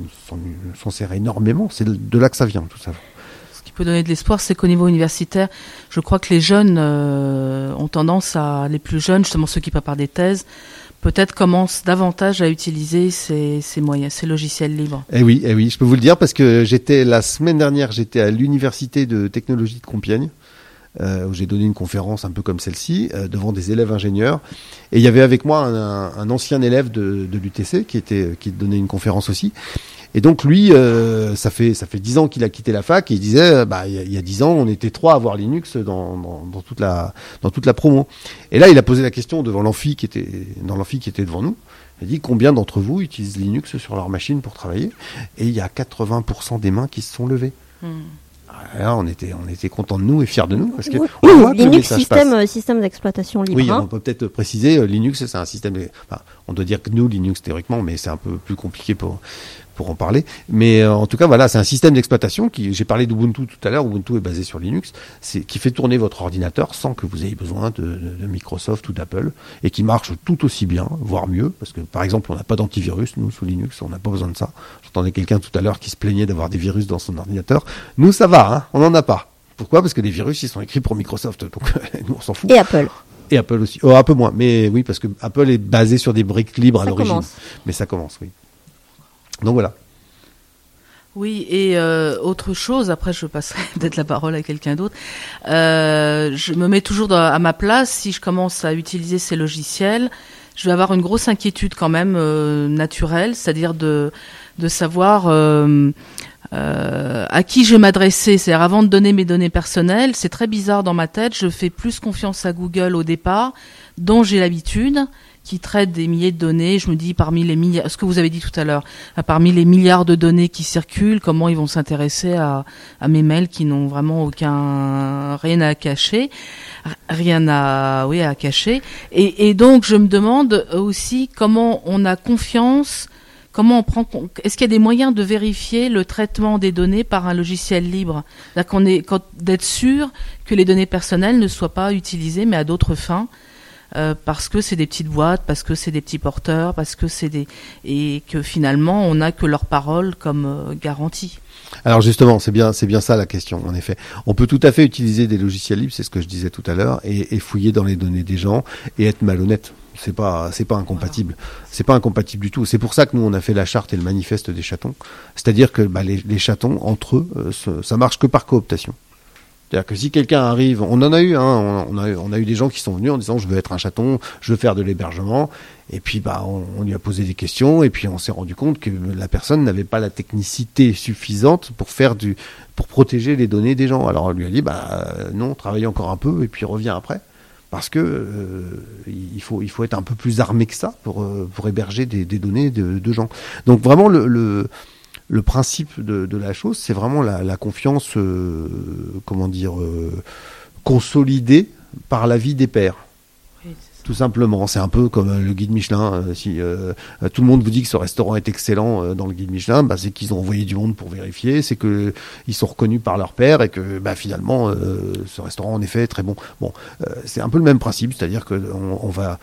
s'en sert énormément. C'est de là que ça vient, tout ça. Ce qui peut donner de l'espoir, c'est qu'au niveau universitaire, je crois que les jeunes ont tendance les plus jeunes, justement ceux qui préparent des thèses, peut-être commencent davantage à utiliser ces moyens, ces logiciels libres. Eh oui, je peux vous le dire, parce que la semaine dernière, j'étais à l'université de technologie de Compiègne, où j'ai donné une conférence un peu comme celle-ci, devant des élèves ingénieurs. Et il y avait avec moi un ancien élève de l'UTC qui donnait une conférence aussi. Et donc lui, ça fait 10 ans qu'il a quitté la fac, et il disait, il y a 10 ans, on était 3 à avoir Linux dans toute la promo. Et là, il a posé la question devant l'amphi qui était devant nous. J'ai dit combien d'entre vous utilisent Linux sur leur machine pour travailler, et il y a 80% des mains qui se sont levées. Alors, on était contents de nous et fiers de nous parce que on voit que Linux, le message passe. système d'exploitation libre. Oui, on peut peut-être préciser, Linux, c'est un système. On doit dire GNU Linux théoriquement, mais c'est un peu plus compliqué pour en parler. Mais en tout cas, voilà, c'est un système d'exploitation j'ai parlé d'Ubuntu tout à l'heure. Ubuntu est basé sur Linux, qui fait tourner votre ordinateur sans que vous ayez besoin de Microsoft ou d'Apple, et qui marche tout aussi bien, voire mieux, parce que par exemple, on n'a pas d'antivirus nous sous Linux, on n'a pas besoin de ça. J'entendais quelqu'un tout à l'heure qui se plaignait d'avoir des virus dans son ordinateur. Nous, ça va, hein, on n'en a pas. Pourquoi ? Parce que les virus, ils sont écrits pour Microsoft, donc nous, on s'en fout. Et Apple. Et Apple aussi. Un peu moins, mais oui, parce que Apple est basé sur des briques libres à l'origine. Commence. Mais ça commence, oui. Donc voilà. Oui, et autre chose, après je passerai peut-être la parole à quelqu'un d'autre, je me mets toujours à ma place. Si je commence à utiliser ces logiciels, je vais avoir une grosse inquiétude quand même naturelle, c'est-à-dire de savoir à qui je vais m'adresser. C'est-à-dire avant de donner mes données personnelles, c'est très bizarre dans ma tête, je fais plus confiance à Google au départ, dont j'ai l'habitude, qui traite des milliers de données. Je me dis, parmi les milliards, ce que vous avez dit tout à l'heure, parmi les milliards de données qui circulent, comment ils vont s'intéresser à mes mails qui n'ont vraiment rien à cacher, à cacher. Et donc, je me demande aussi comment on a confiance, comment on prend, est-ce qu'il y a des moyens de vérifier le traitement des données par un logiciel libre? C'est-à-dire d'être sûr que les données personnelles ne soient pas utilisées, mais à d'autres fins. Parce que c'est des petites boîtes, parce que c'est des petits porteurs, et que finalement on n'a que leur parole comme garantie. Alors justement, c'est bien ça la question. En effet, on peut tout à fait utiliser des logiciels libres, c'est ce que je disais tout à l'heure, et fouiller dans les données des gens et être malhonnête. C'est pas incompatible. Voilà. C'est pas incompatible du tout. C'est pour ça que nous on a fait la charte et le manifeste des chatons. C'est-à-dire que les chatons entre eux, ça marche que par cooptation. C'est-à-dire que si quelqu'un arrive, on en a eu, hein, on a eu des gens qui sont venus en disant je veux être un chaton, je veux faire de l'hébergement, et puis on lui a posé des questions, et puis on s'est rendu compte que la personne n'avait pas la technicité suffisante pour protéger les données des gens. Alors on lui a dit non, travaille encore un peu et puis reviens après, parce que il faut être un peu plus armé que ça pour héberger des données de gens. Donc vraiment le principe de la chose, c'est vraiment la confiance, consolidée par l'avis des pairs. Oui, tout simplement. C'est un peu comme le guide Michelin. Si tout le monde vous dit que ce restaurant est excellent dans le guide Michelin, c'est qu'ils ont envoyé du monde pour vérifier, c'est que ils sont reconnus par leur père et que finalement ce restaurant en effet est très bon. Bon, c'est un peu le même principe, c'est-à-dire que on va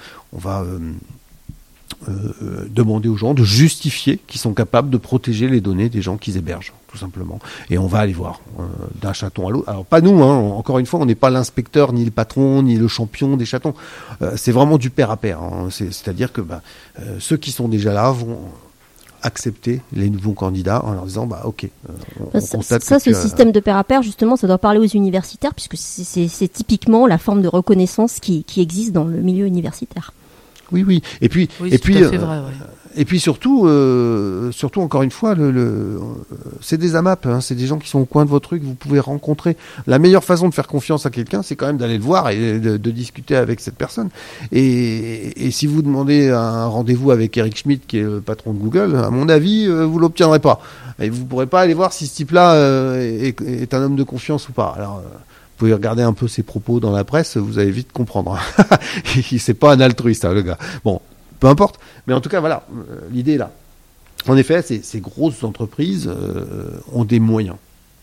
demander aux gens de justifier qu'ils sont capables de protéger les données des gens qu'ils hébergent, tout simplement. Et on va aller voir d'un chaton à l'autre. Alors pas nous, hein, encore une fois, on n'est pas l'inspecteur, ni le patron, ni le champion des chatons. C'est vraiment du pair à pair. Hein. C'est-à-dire que ceux qui sont déjà là vont accepter les nouveaux candidats en leur disant ok. Ce système de pair à pair, justement, ça doit parler aux universitaires, puisque c'est typiquement la forme de reconnaissance qui existe dans le milieu universitaire. Oui. Et puis, surtout encore une fois, c'est des AMAP, hein, c'est des gens qui sont au coin de vos trucs. Vous pouvez rencontrer. La meilleure façon de faire confiance à quelqu'un, c'est quand même d'aller le voir et de discuter avec cette personne. Et si vous demandez un rendez-vous avec Eric Schmidt, qui est le patron de Google, à mon avis, vous l'obtiendrez pas. Et vous pourrez pas aller voir si ce type-là est un homme de confiance ou pas. Alors. Vous pouvez regarder un peu ses propos dans la presse, vous allez vite comprendre. C'est pas un altruiste, hein, le gars. Bon, peu importe. Mais en tout cas, voilà, l'idée est là. En effet, ces grosses entreprises ont des moyens.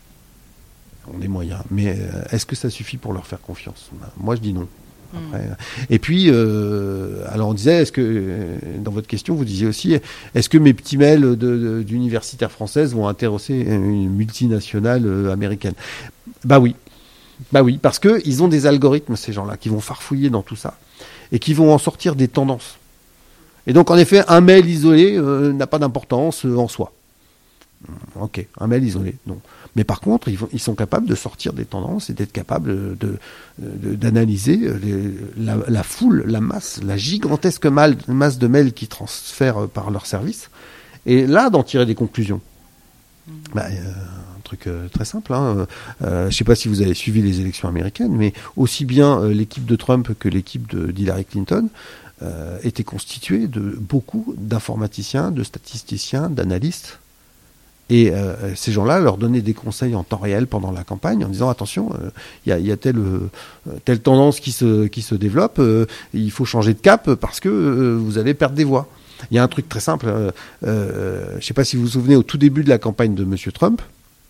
Mais est-ce que ça suffit pour leur faire confiance ? Moi, je dis non. Après. Et puis, alors on disait, est-ce que, dans votre question, vous disiez aussi, est-ce que mes petits mails d'universitaires françaises vont intéresser une multinationale américaine ? Oui, parce que ils ont des algorithmes, ces gens-là, qui vont farfouiller dans tout ça et qui vont en sortir des tendances. Et donc, en effet, un mail isolé n'a pas d'importance en soi. Ok, un mail isolé, non. Mais par contre, ils sont capables de sortir des tendances et d'être capables d'analyser la foule, la masse, la gigantesque masse de mails qui transfèrent par leur service, et là, d'en tirer des conclusions. truc très simple. Je sais pas si vous avez suivi les élections américaines, mais aussi bien l'équipe de Trump que l'équipe d'Hillary Clinton était constituée de beaucoup d'informaticiens, de statisticiens, d'analystes. Et ces gens-là leur donnaient des conseils en temps réel pendant la campagne en disant attention, il y a telle tendance qui se développe, il faut changer de cap parce que vous allez perdre des voix. Il y a un truc très simple, je ne sais pas si vous vous souvenez, au tout début de la campagne de M. Trump,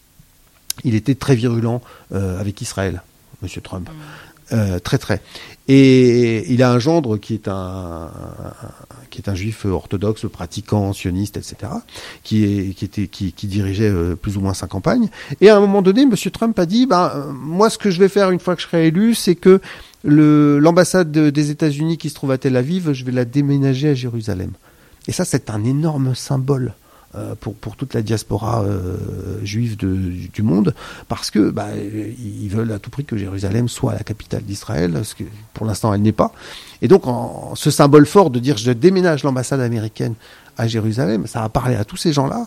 il était très virulent avec Israël, M. Trump. Très. Et il a un gendre qui est un juif orthodoxe, pratiquant, sioniste, etc., qui dirigeait plus ou moins sa campagne. Et à un moment donné, M. Trump a dit, moi, ce que je vais faire une fois que je serai élu, c'est que l'ambassade des États-Unis qui se trouve à Tel Aviv, je vais la déménager à Jérusalem. Et ça, c'est un énorme symbole pour toute la diaspora juive du monde, parce que ils veulent à tout prix que Jérusalem soit la capitale d'Israël, ce que pour l'instant elle n'est pas. Et donc ce symbole fort de dire je déménage l'ambassade américaine à Jérusalem, ça a parlé à tous ces gens-là,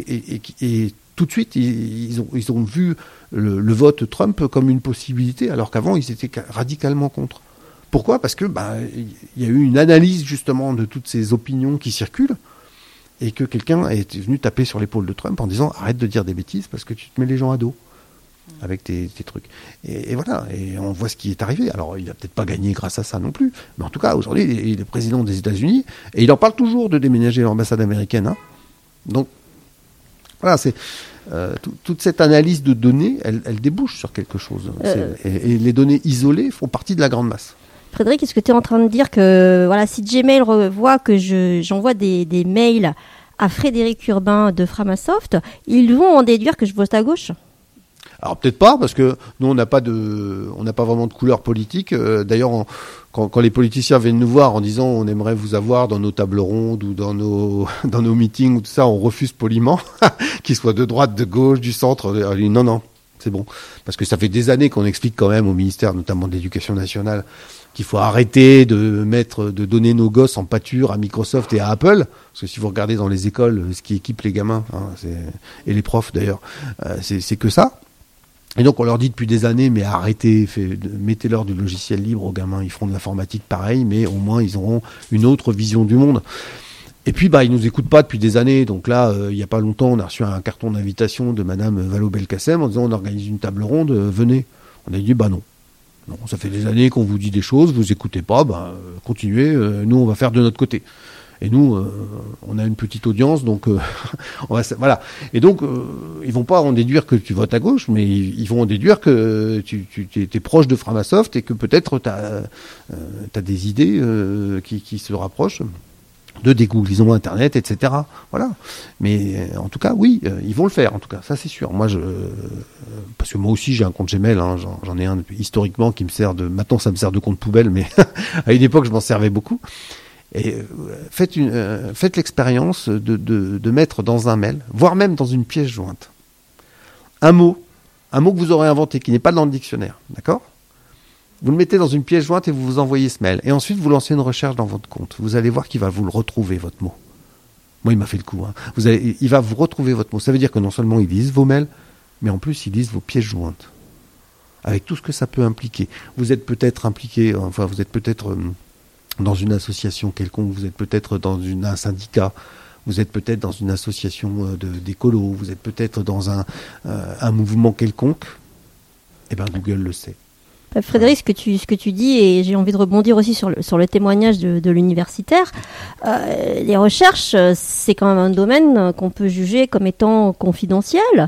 et tout de suite ils ont vu le vote Trump comme une possibilité, alors qu'avant ils étaient radicalement contre. Pourquoi ? Parce que il y a eu une analyse justement de toutes ces opinions qui circulent, et que quelqu'un est venu taper sur l'épaule de Trump en disant arrête de dire des bêtises parce que tu te mets les gens à dos avec tes trucs. Et voilà, et on voit ce qui est arrivé. Alors il n'a peut-être pas gagné grâce à ça non plus, mais en tout cas aujourd'hui il est président des États-Unis et il en parle toujours de déménager l'ambassade américaine. Donc voilà, c'est toute cette analyse de données, elle débouche sur quelque chose. Et les données isolées font partie de la grande masse. Frédéric, est-ce que tu es en train de dire que si Gmail voit que j'envoie des mails à Frédéric Urbain de Framasoft, ils vont en déduire que je vote à gauche ? Alors peut-être pas, parce que nous on n'a pas vraiment de couleur politique. D'ailleurs, quand les politiciens viennent nous voir en disant on aimerait vous avoir dans nos tables rondes ou dans nos meetings ou tout ça, on refuse poliment, qu'ils soient de droite, de gauche, du centre. Non, c'est bon, parce que ça fait des années qu'on explique quand même au ministère, notamment de l'Éducation nationale, qu'il faut arrêter de donner nos gosses en pâture à Microsoft et à Apple, parce que si vous regardez dans les écoles ce qui équipe les gamins, et les profs d'ailleurs, c'est que ça. Et donc on leur dit depuis des années, mais arrêtez, mettez-leur du logiciel libre aux gamins, ils feront de l'informatique pareil, mais au moins ils auront une autre vision du monde. Et puis ils nous écoutent pas depuis des années, donc là il y a pas longtemps on a reçu un carton d'invitation de Madame Vallaud-Belkacem en disant on organise une table ronde, venez. On a dit non. Non, ça fait des années qu'on vous dit des choses, vous écoutez pas, continuez, nous on va faire de notre côté. Et nous, on a une petite audience, donc voilà. Et donc, ils vont pas en déduire que tu votes à gauche, mais ils vont en déduire que tu es proche de Framasoft et que peut-être t'as des idées qui se rapprochent de dégooglisons Internet, etc. Voilà. Mais en tout cas, oui, ils vont le faire. En tout cas, ça c'est sûr. Moi, parce que moi aussi j'ai un compte Gmail. J'en ai un historiquement qui me sert de. Maintenant, ça me sert de compte poubelle, mais à une époque, je m'en servais beaucoup. Et faites l'expérience de mettre dans un mail, voire même dans une pièce jointe, un mot que vous aurez inventé, qui n'est pas dans le dictionnaire, d'accord ? Vous le mettez dans une pièce jointe et vous envoyez ce mail. Et ensuite, vous lancez une recherche dans votre compte. Vous allez voir qu'il va vous le retrouver, votre mot. Moi, il m'a fait le coup. Il va vous retrouver votre mot. Ça veut dire que non seulement il lise vos mails, mais en plus, il lise vos pièces jointes. Avec tout ce que ça peut impliquer. Vous êtes peut-être impliqué, vous êtes peut-être dans une association quelconque, vous êtes peut-être dans un syndicat, vous êtes peut-être dans une association d'écolos, vous êtes peut-être dans un mouvement quelconque. Eh bien, Google le sait. Frédéric, ce que tu dis, et j'ai envie de rebondir aussi sur le témoignage de l'universitaire, les recherches, c'est quand même un domaine qu'on peut juger comme étant confidentiel.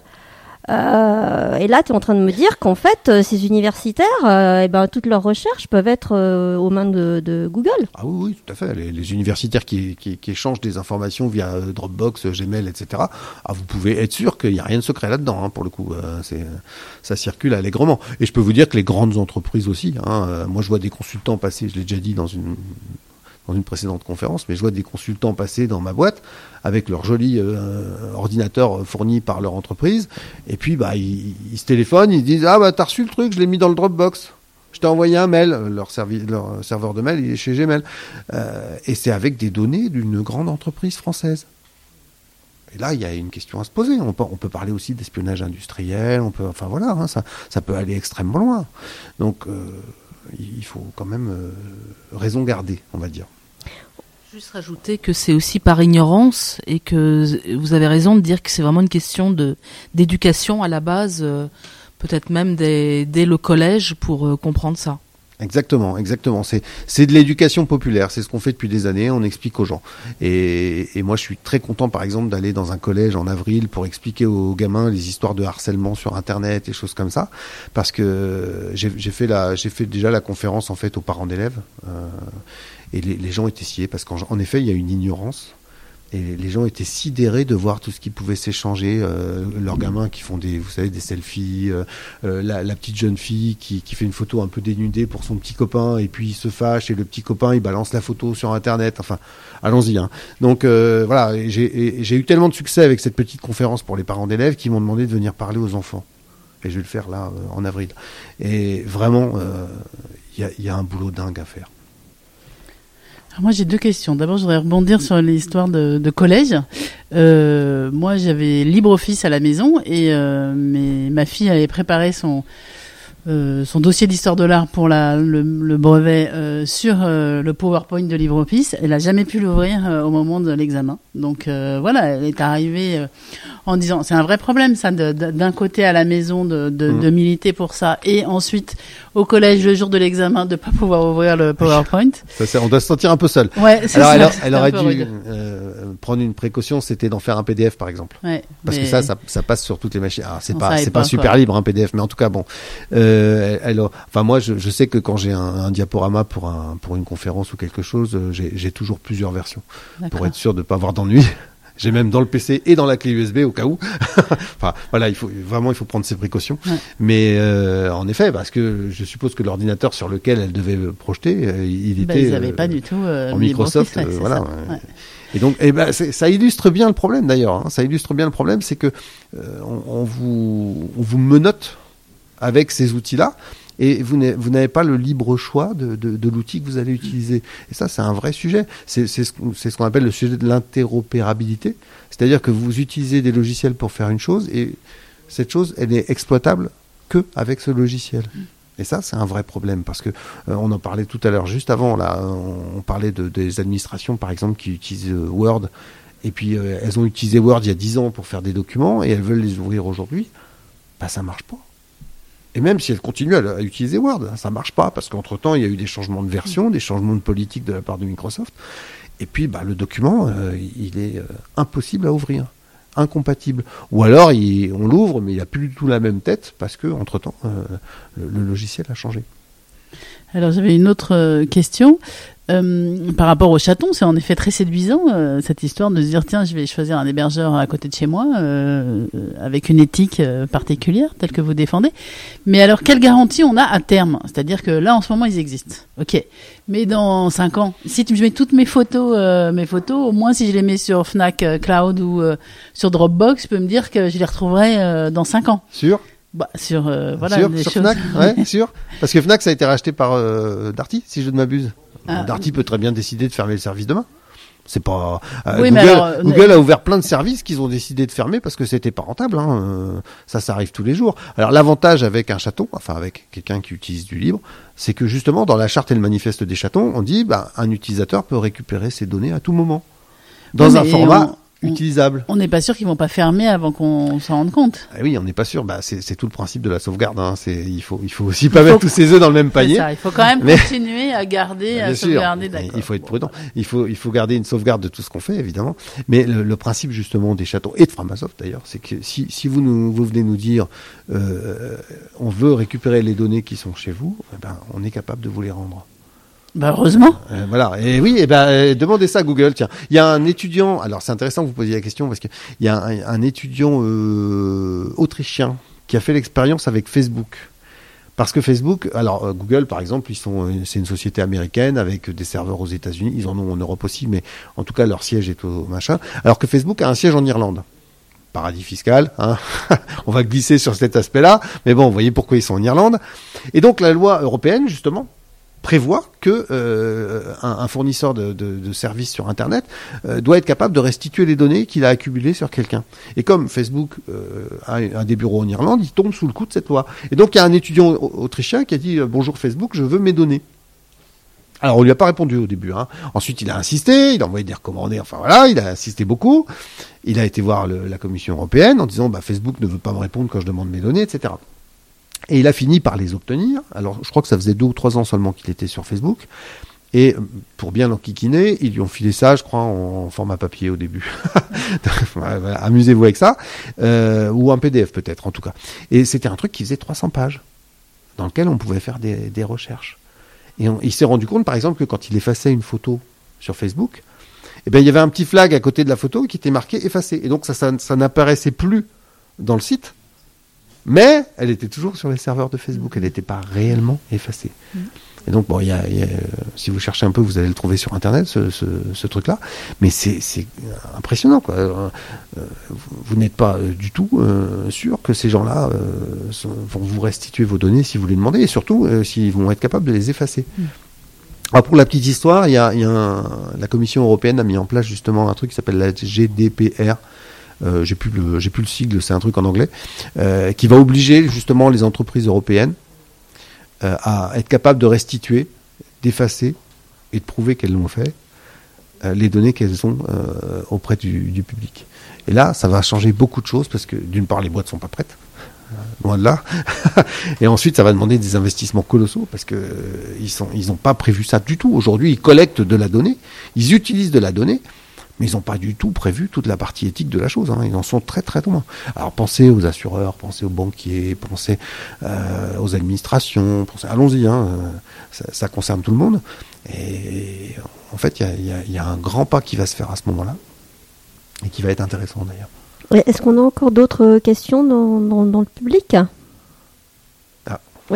Et là, tu es en train de me dire qu'en fait, ces universitaires, toutes leurs recherches peuvent être aux mains de Google. Ah oui, tout à fait. Les universitaires qui échangent des informations via Dropbox, Gmail, etc. Vous pouvez être sûr qu'il n'y a rien de secret là-dedans, pour le coup. Ça circule allègrement. Et je peux vous dire que les grandes entreprises aussi. Moi, je vois des consultants passer, je l'ai déjà dit dans une précédente conférence, mais je vois des consultants passer dans ma boîte avec leur joli ordinateur fourni par leur entreprise, et puis ils se téléphonent, ils disent t'as reçu le truc, je l'ai mis dans le Dropbox, je t'ai envoyé un mail, leur serveur de mail il est chez Gmail, et c'est avec des données d'une grande entreprise française Et là, il y a une question à se poser. On peut parler aussi d'espionnage industriel. Enfin voilà, hein, ça peut aller extrêmement loin. Donc, il faut quand même raison garder, on va dire. Juste rajouter que c'est aussi par ignorance et que vous avez raison de dire que c'est vraiment une question d'éducation à la base, peut-être même dès le collège pour comprendre ça. Exactement. C'est de l'éducation populaire. C'est ce qu'on fait depuis des années. On explique aux gens. Et moi, je suis très content, par exemple, d'aller dans un collège en avril pour expliquer aux gamins les histoires de harcèlement sur Internet et choses comme ça. Parce que j'ai fait déjà la conférence, en fait, aux parents d'élèves. Et les gens étaient sciés parce qu'en effet, il y a une ignorance. Et les gens étaient sidérés de voir tout ce qui pouvait s'échanger. Leurs gamins qui font des selfies, la petite jeune fille qui fait une photo un peu dénudée pour son petit copain et puis il se fâche et le petit copain il balance la photo sur Internet. Enfin, allons-y. Hein. Donc voilà, j'ai eu tellement de succès avec cette petite conférence pour les parents d'élèves qui m'ont demandé de venir parler aux enfants. Et je vais le faire là en avril. Et vraiment, il y a un boulot dingue à faire. Alors moi j'ai 2 questions. D'abord je voudrais rebondir sur l'histoire de collège. Moi j'avais LibreOffice à la maison et ma fille avait préparé son dossier d'histoire de l'art pour le brevet sur le PowerPoint de LibreOffice. Elle a jamais pu l'ouvrir au moment de l'examen. Donc voilà, elle est arrivée en disant c'est un vrai problème ça d'un côté à la maison de militer pour ça et ensuite au collège le jour de l'examen de pas pouvoir ouvrir le PowerPoint. On doit se sentir un peu seul. Ouais, c'est alors ça. Elle aurait dû prendre une précaution, c'était d'en faire un PDF par exemple. Ouais, parce que ça passe sur toutes les machines. Alors c'est pas quoi. super libre un PDF, mais en tout cas bon. Enfin moi je sais que quand j'ai un diaporama pour une conférence ou quelque chose, j'ai toujours plusieurs versions. D'accord. Pour être sûr de pas avoir d'ennui. J'ai même dans le PC et dans la clé USB au cas où. Enfin, voilà, il faut prendre ses précautions. Ouais. Mais en effet, parce que je suppose que l'ordinateur sur lequel elle devait projeter, il était ils n'avaient pas du tout en Microsoft, voilà. Ça. Ouais. Et donc, ça illustre bien le problème d'ailleurs. Hein. Ça illustre bien le problème, c'est que on vous menotte avec ces outils-là. Et vous n'avez pas le libre choix de l'outil que vous allez utiliser. Et ça, c'est un vrai sujet. C'est ce qu'on appelle le sujet de l'interopérabilité. C'est-à-dire que vous utilisez des logiciels pour faire une chose et cette chose, elle est exploitable que avec ce logiciel. Et ça, c'est un vrai problème parce que on en parlait tout à l'heure, juste avant. Là, on parlait des administrations, par exemple, qui utilisent Word. Et puis, elles ont utilisé Word il y a 10 ans pour faire des documents et elles veulent les ouvrir aujourd'hui. Ça marche pas. Et même si elle continue à utiliser Word, ça marche pas, parce qu'entre-temps, il y a eu des changements de version, des changements de politique de la part de Microsoft. Et puis, le document, il est impossible à ouvrir, incompatible. Ou alors, on l'ouvre, mais il n'a plus du tout la même tête, parce qu'entre-temps, le logiciel a changé. Alors, j'avais une autre question. Par rapport au chaton, c'est en effet très séduisant, cette histoire de se dire tiens, je vais choisir un hébergeur à côté de chez moi avec une éthique particulière telle que vous défendez. Mais alors, quelle garantie on a à terme? C'est-à-dire que là, en ce moment, ils existent. Ok. Mais dans 5 ans, si je mets toutes mes photos, au moins si je les mets sur Fnac Cloud ou sur Dropbox, je peux me dire que je les retrouverai dans 5 ans. Sûr? Sur Fnac, ouais, sûr. Parce que Fnac, ça a été racheté par Darty, si je ne m'abuse. Darty peut très bien décider de fermer le service demain. C'est pas Google a ouvert plein de services qu'ils ont décidé de fermer parce que c'était pas rentable. Hein. Ça arrive tous les jours. Alors l'avantage avec un chaton, enfin avec quelqu'un qui utilise du libre, c'est que justement dans la charte et le manifeste des chatons, on dit un utilisateur peut récupérer ses données à tout moment dans un format utilisable. On n'est pas sûr qu'ils vont pas fermer avant qu'on s'en rende compte. Ah oui, on n'est pas sûr. C'est tout le principe de la sauvegarde. Hein. Il faut aussi pas mettre tous ses œufs dans le même panier. Ça, il faut quand même continuer à garder, à sauvegarder. D'accord. Il faut être prudent. Il faut garder une sauvegarde de tout ce qu'on fait, évidemment. Mais le principe justement des chatons et de Framasoft d'ailleurs, c'est que si vous venez nous dire on veut récupérer les données qui sont chez vous, on est capable de vous les rendre. Heureusement. Voilà. Et oui, demandez ça à Google. Tiens, il y a un étudiant. Alors, c'est intéressant que vous posiez la question parce qu'il y a un étudiant autrichien qui a fait l'expérience avec Facebook. Parce que Facebook, alors Google par exemple, c'est une société américaine avec des serveurs aux États-Unis. Ils en ont en Europe aussi, mais en tout cas leur siège est au machin. Alors que Facebook a un siège en Irlande. Paradis fiscal, hein. On va glisser sur cet aspect-là. Mais bon, vous voyez pourquoi ils sont en Irlande. Et donc la loi européenne, justement, prévoit que un fournisseur de services sur Internet doit être capable de restituer les données qu'il a accumulées sur quelqu'un. Et comme Facebook a des bureaux en Irlande, il tombe sous le coup de cette loi. Et donc il y a un étudiant autrichien qui a dit bonjour Facebook, je veux mes données. Alors on lui a pas répondu au début. Ensuite il a insisté, il a envoyé des recommandés. Enfin voilà, il a insisté beaucoup. Il a été voir la Commission européenne en disant Facebook ne veut pas me répondre quand je demande mes données, etc. Et il a fini par les obtenir. Alors, je crois que ça faisait 2 ou 3 ans seulement qu'il était sur Facebook. Et pour bien l'enquiquiner, ils lui ont filé ça, je crois, en format papier au début. Voilà, amusez-vous avec ça. Ou un PDF peut-être, en tout cas. Et c'était un truc qui faisait 300 pages, dans lequel on pouvait faire des recherches. Et il s'est rendu compte, par exemple, que quand il effaçait une photo sur Facebook, eh ben, il y avait un petit flag à côté de la photo qui était marqué « effacé ». Et donc, ça n'apparaissait plus dans le site. Mais elle était toujours sur les serveurs de Facebook, elle n'était pas réellement effacée. Et donc, bon, si vous cherchez un peu, vous allez le trouver sur Internet, ce truc-là. Mais c'est impressionnant, quoi. Vous n'êtes pas du tout sûr que ces gens-là vont vous restituer vos données si vous les demandez, et surtout s'ils vont être capables de les effacer. Alors, pour la petite histoire, la Commission européenne a mis en place justement un truc qui s'appelle la GDPR. J'ai plus le sigle, c'est un truc en anglais, qui va obliger justement les entreprises européennes à être capables de restituer, d'effacer et de prouver qu'elles l'ont fait, les données qu'elles ont auprès du public. Et là, ça va changer beaucoup de choses parce que d'une part, les boîtes sont pas prêtes, loin de là, et ensuite, ça va demander des investissements colossaux parce que ils ont pas prévu ça du tout. Aujourd'hui, ils collectent de la donnée, ils utilisent de la donnée. Mais ils n'ont pas du tout prévu toute la partie éthique de la chose. Ils en sont très très loin. Alors pensez aux assureurs, pensez aux banquiers, pensez aux administrations, allons-y, ça concerne tout le monde. Et en fait, il y a un grand pas qui va se faire à ce moment-là, et qui va être intéressant d'ailleurs. Est-ce qu'on a encore d'autres questions dans le public ? Oui.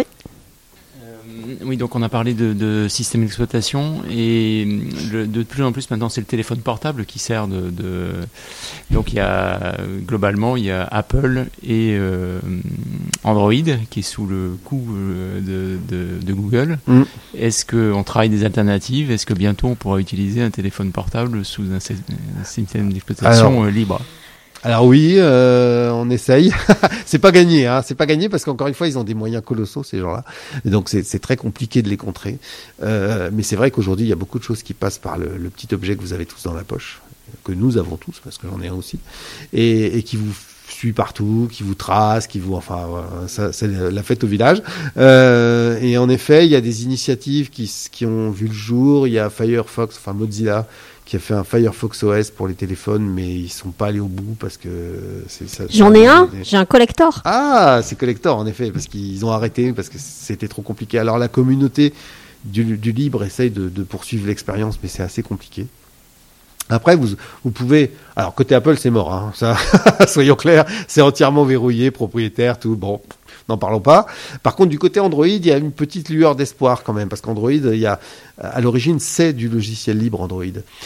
Oui, donc on a parlé de système d'exploitation et de plus en plus maintenant c'est le téléphone portable qui sert donc il y a Apple et Android qui est sous le coup de Google. Est-ce qu'on travaille des alternatives ? Est-ce que bientôt on pourra utiliser un téléphone portable sous un système d'exploitation libre ? Alors oui, on essaye. C'est pas gagné, c'est pas gagné parce qu'encore une fois, ils ont des moyens colossaux, ces gens-là. Et donc c'est très compliqué de les contrer. Mais c'est vrai qu'aujourd'hui, il y a beaucoup de choses qui passent par le petit objet que vous avez tous dans la poche, que nous avons tous, parce que j'en ai un aussi, et qui vous suit partout, qui vous trace, ça, c'est la fête au village. Et en effet, il y a des initiatives qui ont vu le jour. Il y a Firefox, Mozilla, qui a fait un Firefox OS pour les téléphones, mais ils sont pas allés au bout parce que J'en ai un, j'ai un collector. Ah, c'est collector en effet, parce qu'ils ont arrêté parce que c'était trop compliqué. Alors la communauté du libre essaye de poursuivre l'expérience, mais c'est assez compliqué. Après, vous pouvez... Alors, côté Apple, c'est mort, ça, soyons clairs, c'est entièrement verrouillé, propriétaire, tout, bon, n'en parlons pas. Par contre, du côté Android, il y a une petite lueur d'espoir quand même, parce qu'Android, à l'origine, c'est du logiciel libre Android.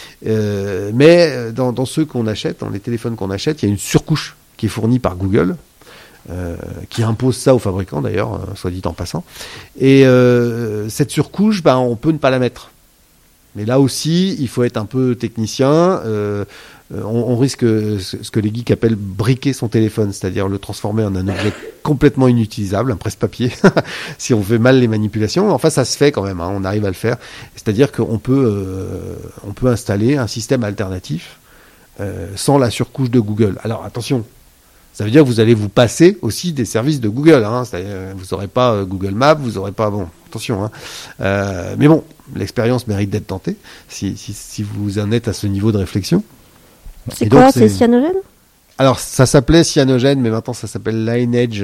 Mais dans ceux qu'on achète, dans les téléphones qu'on achète, il y a une surcouche qui est fournie par Google, qui impose ça aux fabricants d'ailleurs, soit dit en passant. Et cette surcouche, on peut ne pas la mettre. Mais là aussi, il faut être un peu technicien. On risque ce que les geeks appellent briquer son téléphone, c'est-à-dire le transformer en un objet complètement inutilisable, un presse-papier, si on fait mal les manipulations. Enfin, ça se fait quand même, on arrive à le faire. C'est-à-dire qu'on peut installer un système alternatif sans la surcouche de Google. Alors attention, ça veut dire que vous allez vous passer aussi des services de Google. Vous n'aurez pas Google Maps, vous n'aurez pas... Bon, attention. Mais bon, l'expérience mérite d'être tentée, si vous en êtes à ce niveau de réflexion. C'est quoi, c'est cyanogène ? Alors, ça s'appelait cyanogène, mais maintenant ça s'appelle Lineage,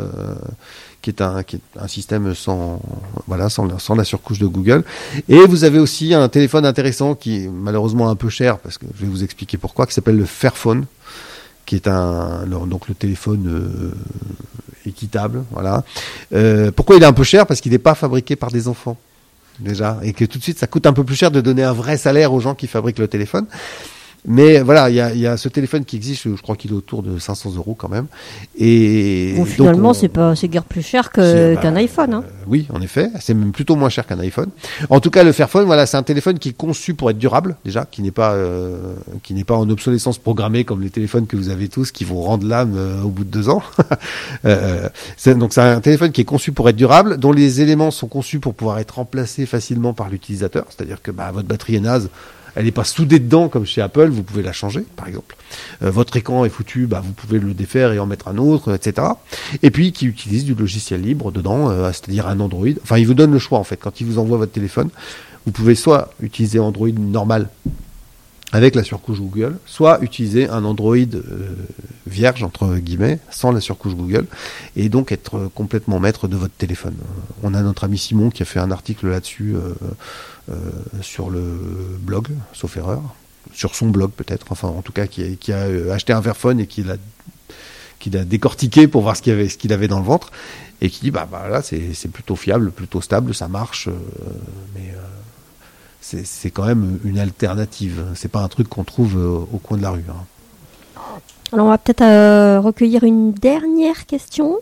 qui est un système sans la surcouche de Google. Et vous avez aussi un téléphone intéressant qui est malheureusement un peu cher, parce que je vais vous expliquer pourquoi, qui s'appelle le Fairphone, qui est donc le téléphone équitable, voilà. Pourquoi il est un peu cher ? Parce qu'il n'est pas fabriqué par des enfants, déjà, et que tout de suite ça coûte un peu plus cher de donner un vrai salaire aux gens qui fabriquent le téléphone. Mais voilà, il y a ce téléphone qui existe, je crois qu'il est autour de 500 € quand même. Et bon, finalement, c'est guère plus cher qu'un iPhone. Hein. Oui, en effet, c'est même plutôt moins cher qu'un iPhone. En tout cas, le Fairphone, voilà, c'est un téléphone qui est conçu pour être durable déjà, qui n'est pas en obsolescence programmée comme les téléphones que vous avez tous, qui vont rendre l'âme au bout de 2 ans. Donc c'est un téléphone qui est conçu pour être durable, dont les éléments sont conçus pour pouvoir être remplacés facilement par l'utilisateur. C'est-à-dire que votre batterie est naze. Elle n'est pas soudée dedans comme chez Apple, vous pouvez la changer, par exemple. Votre écran est foutu, vous pouvez le défaire et en mettre un autre, etc. Et puis qui utilise du logiciel libre dedans, c'est-à-dire un Android. Enfin, il vous donne le choix en fait. Quand il vous envoie votre téléphone, vous pouvez soit utiliser Android normal avec la surcouche Google, soit utiliser un Android vierge, entre guillemets, sans la surcouche Google, et donc être complètement maître de votre téléphone. On a notre ami Simon qui a fait un article là-dessus sur le blog, sauf erreur, sur son blog peut-être, enfin en tout cas qui a acheté un Fairphone et qui l'a décortiqué pour voir ce qu'il avait dans le ventre, et qui dit là c'est plutôt fiable, plutôt stable, ça marche, mais c'est quand même une alternative. C'est pas un truc qu'on trouve au coin de la rue. Hein. Alors on va peut-être recueillir une dernière question.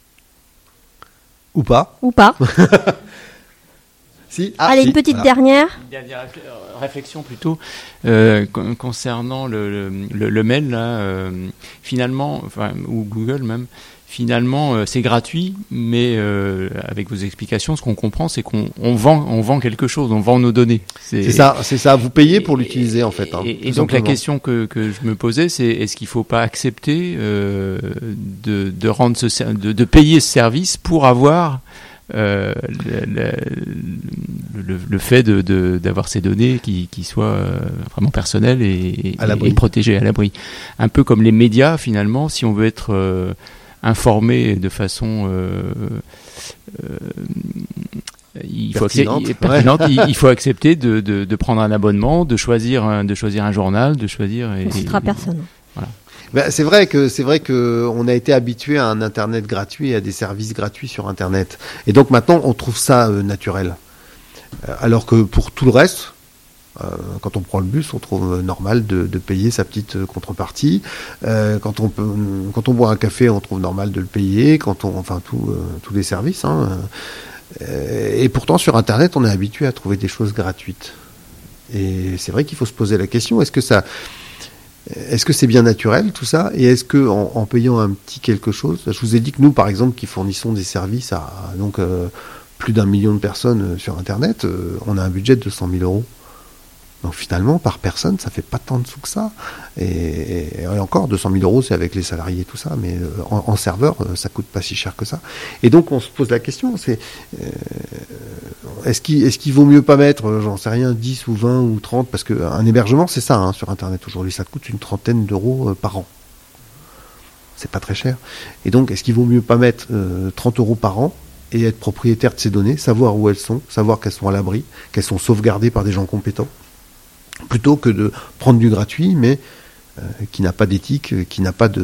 Ou pas. Si. Allez, une petite dernière. Une dernière réflexion plutôt concernant le mail là. Finalement, ou Google même. Finalement, c'est gratuit, mais avec vos explications, ce qu'on comprend, c'est qu'on vend quelque chose, on vend nos données. C'est ça. Vous payez pour l'utiliser en fait. Hein, et donc la question que je me posais, c'est est-ce qu'il ne faut pas accepter de rendre de payer ce service pour avoir le fait d'avoir ces données qui soient vraiment personnelles et protégées, à l'abri. Un peu comme les médias finalement, si on veut être informé de façon pertinente, il faut accepter de prendre un abonnement, de choisir un journal, de choisir. On ne citera personne. Voilà. C'est vrai que on a été habitué à un Internet gratuit et à des services gratuits sur Internet. Et donc maintenant, on trouve ça naturel. Alors que pour tout le reste, quand on prend le bus, on trouve normal de payer sa petite contrepartie. Quand on boit un café, on trouve normal de le payer. Tous les services. Hein. Et pourtant, sur Internet, on est habitué à trouver des choses gratuites. Et c'est vrai qu'il faut se poser la question, est-ce que c'est bien naturel tout ça, et est-ce que en payant un petit quelque chose, je vous ai dit que nous par exemple qui fournissons des services à plus d'1 million de personnes sur Internet, on a un budget de 100 000 €. Donc finalement par personne ça fait pas tant de sous que ça, et encore 200 000 € c'est avec les salariés et tout ça, mais en serveur ça coûte pas si cher que ça. Et donc on se pose la question, c'est est-ce qu'il vaut mieux pas mettre, j'en sais rien, 10 ou 20 ou 30, parce qu'un hébergement c'est ça hein, sur Internet aujourd'hui, ça coûte une trentaine d'euros par an. C'est pas très cher. Et donc est-ce qu'il vaut mieux pas mettre 30 € par an et être propriétaire de ces données, savoir où elles sont, savoir qu'elles sont à l'abri, qu'elles sont sauvegardées par des gens compétents, plutôt que de prendre du gratuit, mais qui n'a pas d'éthique, qui n'a pas de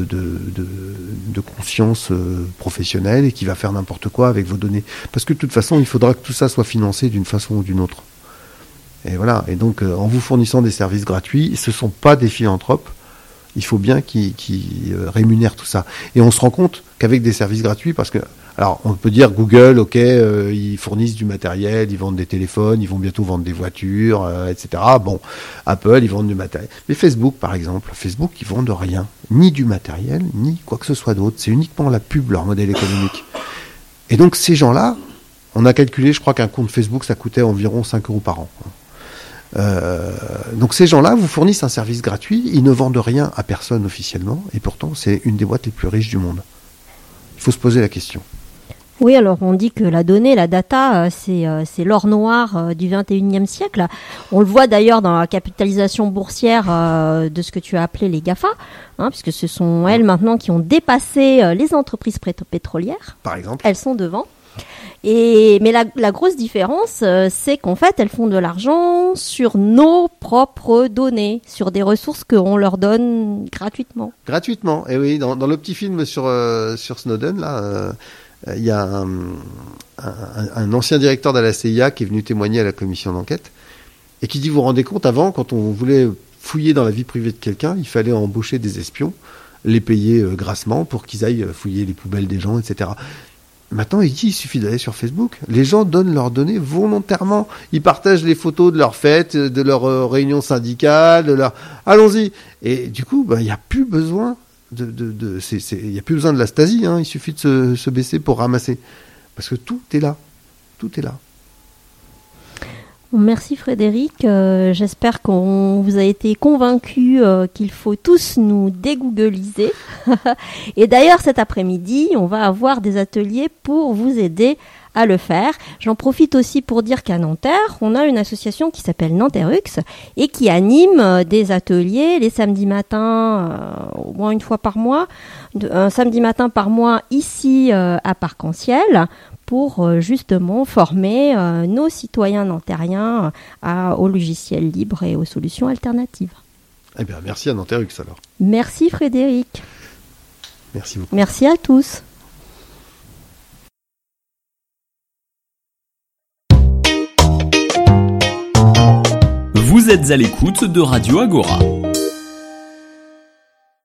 conscience professionnelle et qui va faire n'importe quoi avec vos données. Parce que de toute façon, il faudra que tout ça soit financé d'une façon ou d'une autre. Et voilà. Et donc, en vous fournissant des services gratuits, ce ne sont pas des philanthropes. Il faut bien qu'ils rémunèrent tout ça. Et on se rend compte qu'avec des services gratuits, parce que, alors, on peut dire Google, ok, ils fournissent du matériel, ils vendent des téléphones, ils vont bientôt vendre des voitures, etc. Bon, Apple, ils vendent du matériel. Mais Facebook, par exemple, ils vendent rien, ni du matériel, ni quoi que ce soit d'autre. C'est uniquement la pub, leur modèle économique. Et donc, ces gens-là, on a calculé, je crois qu'un compte Facebook, ça coûtait environ 5 € par an. Donc ces gens-là vous fournissent un service gratuit, ils ne vendent rien à personne officiellement, et pourtant c'est une des boîtes les plus riches du monde. Il faut se poser la question. Oui, alors on dit que la donnée, la data, c'est l'or noir du 21e siècle. On le voit d'ailleurs dans la capitalisation boursière de ce que tu as appelé les GAFA, hein, puisque ce sont elles maintenant qui ont dépassé les entreprises pétrolières. Par exemple. Elles sont devant. Mais la grosse différence, c'est qu'en fait, elles font de l'argent sur nos propres données, sur des ressources qu'on leur donne gratuitement. Gratuitement, et oui, dans le petit film sur Snowden, là, il y a un ancien directeur de la CIA qui est venu témoigner à la commission d'enquête, et qui dit, vous vous rendez compte, avant, quand on voulait fouiller dans la vie privée de quelqu'un, il fallait embaucher des espions, les payer grassement pour qu'ils aillent fouiller les poubelles des gens, etc. Maintenant, il suffit d'aller sur Facebook. Les gens donnent leurs données volontairement. Ils partagent les photos de leurs fêtes, de leurs réunions syndicales, Allons-y. Et du coup, il n'y a plus besoin il y a plus besoin de la Stasi, hein. Il suffit de se baisser pour ramasser. Parce que tout est là. Tout est là. Merci Frédéric, j'espère qu'on vous a été convaincus qu'il faut tous nous dégoogliser. Et d'ailleurs cet après-midi, on va avoir des ateliers pour vous aider à le faire. J'en profite aussi pour dire qu'à Nanterre, on a une association qui s'appelle Nanterrux et qui anime des ateliers les samedis matins, au moins une fois par mois, un samedi matin par mois ici à Parc-en-Ciel, pour justement former nos citoyens nantériens aux logiciels libres et aux solutions alternatives. Eh bien, merci à Nanterrux alors. Merci Frédéric. Merci beaucoup. Merci à tous. Vous êtes à l'écoute de Radio Agora.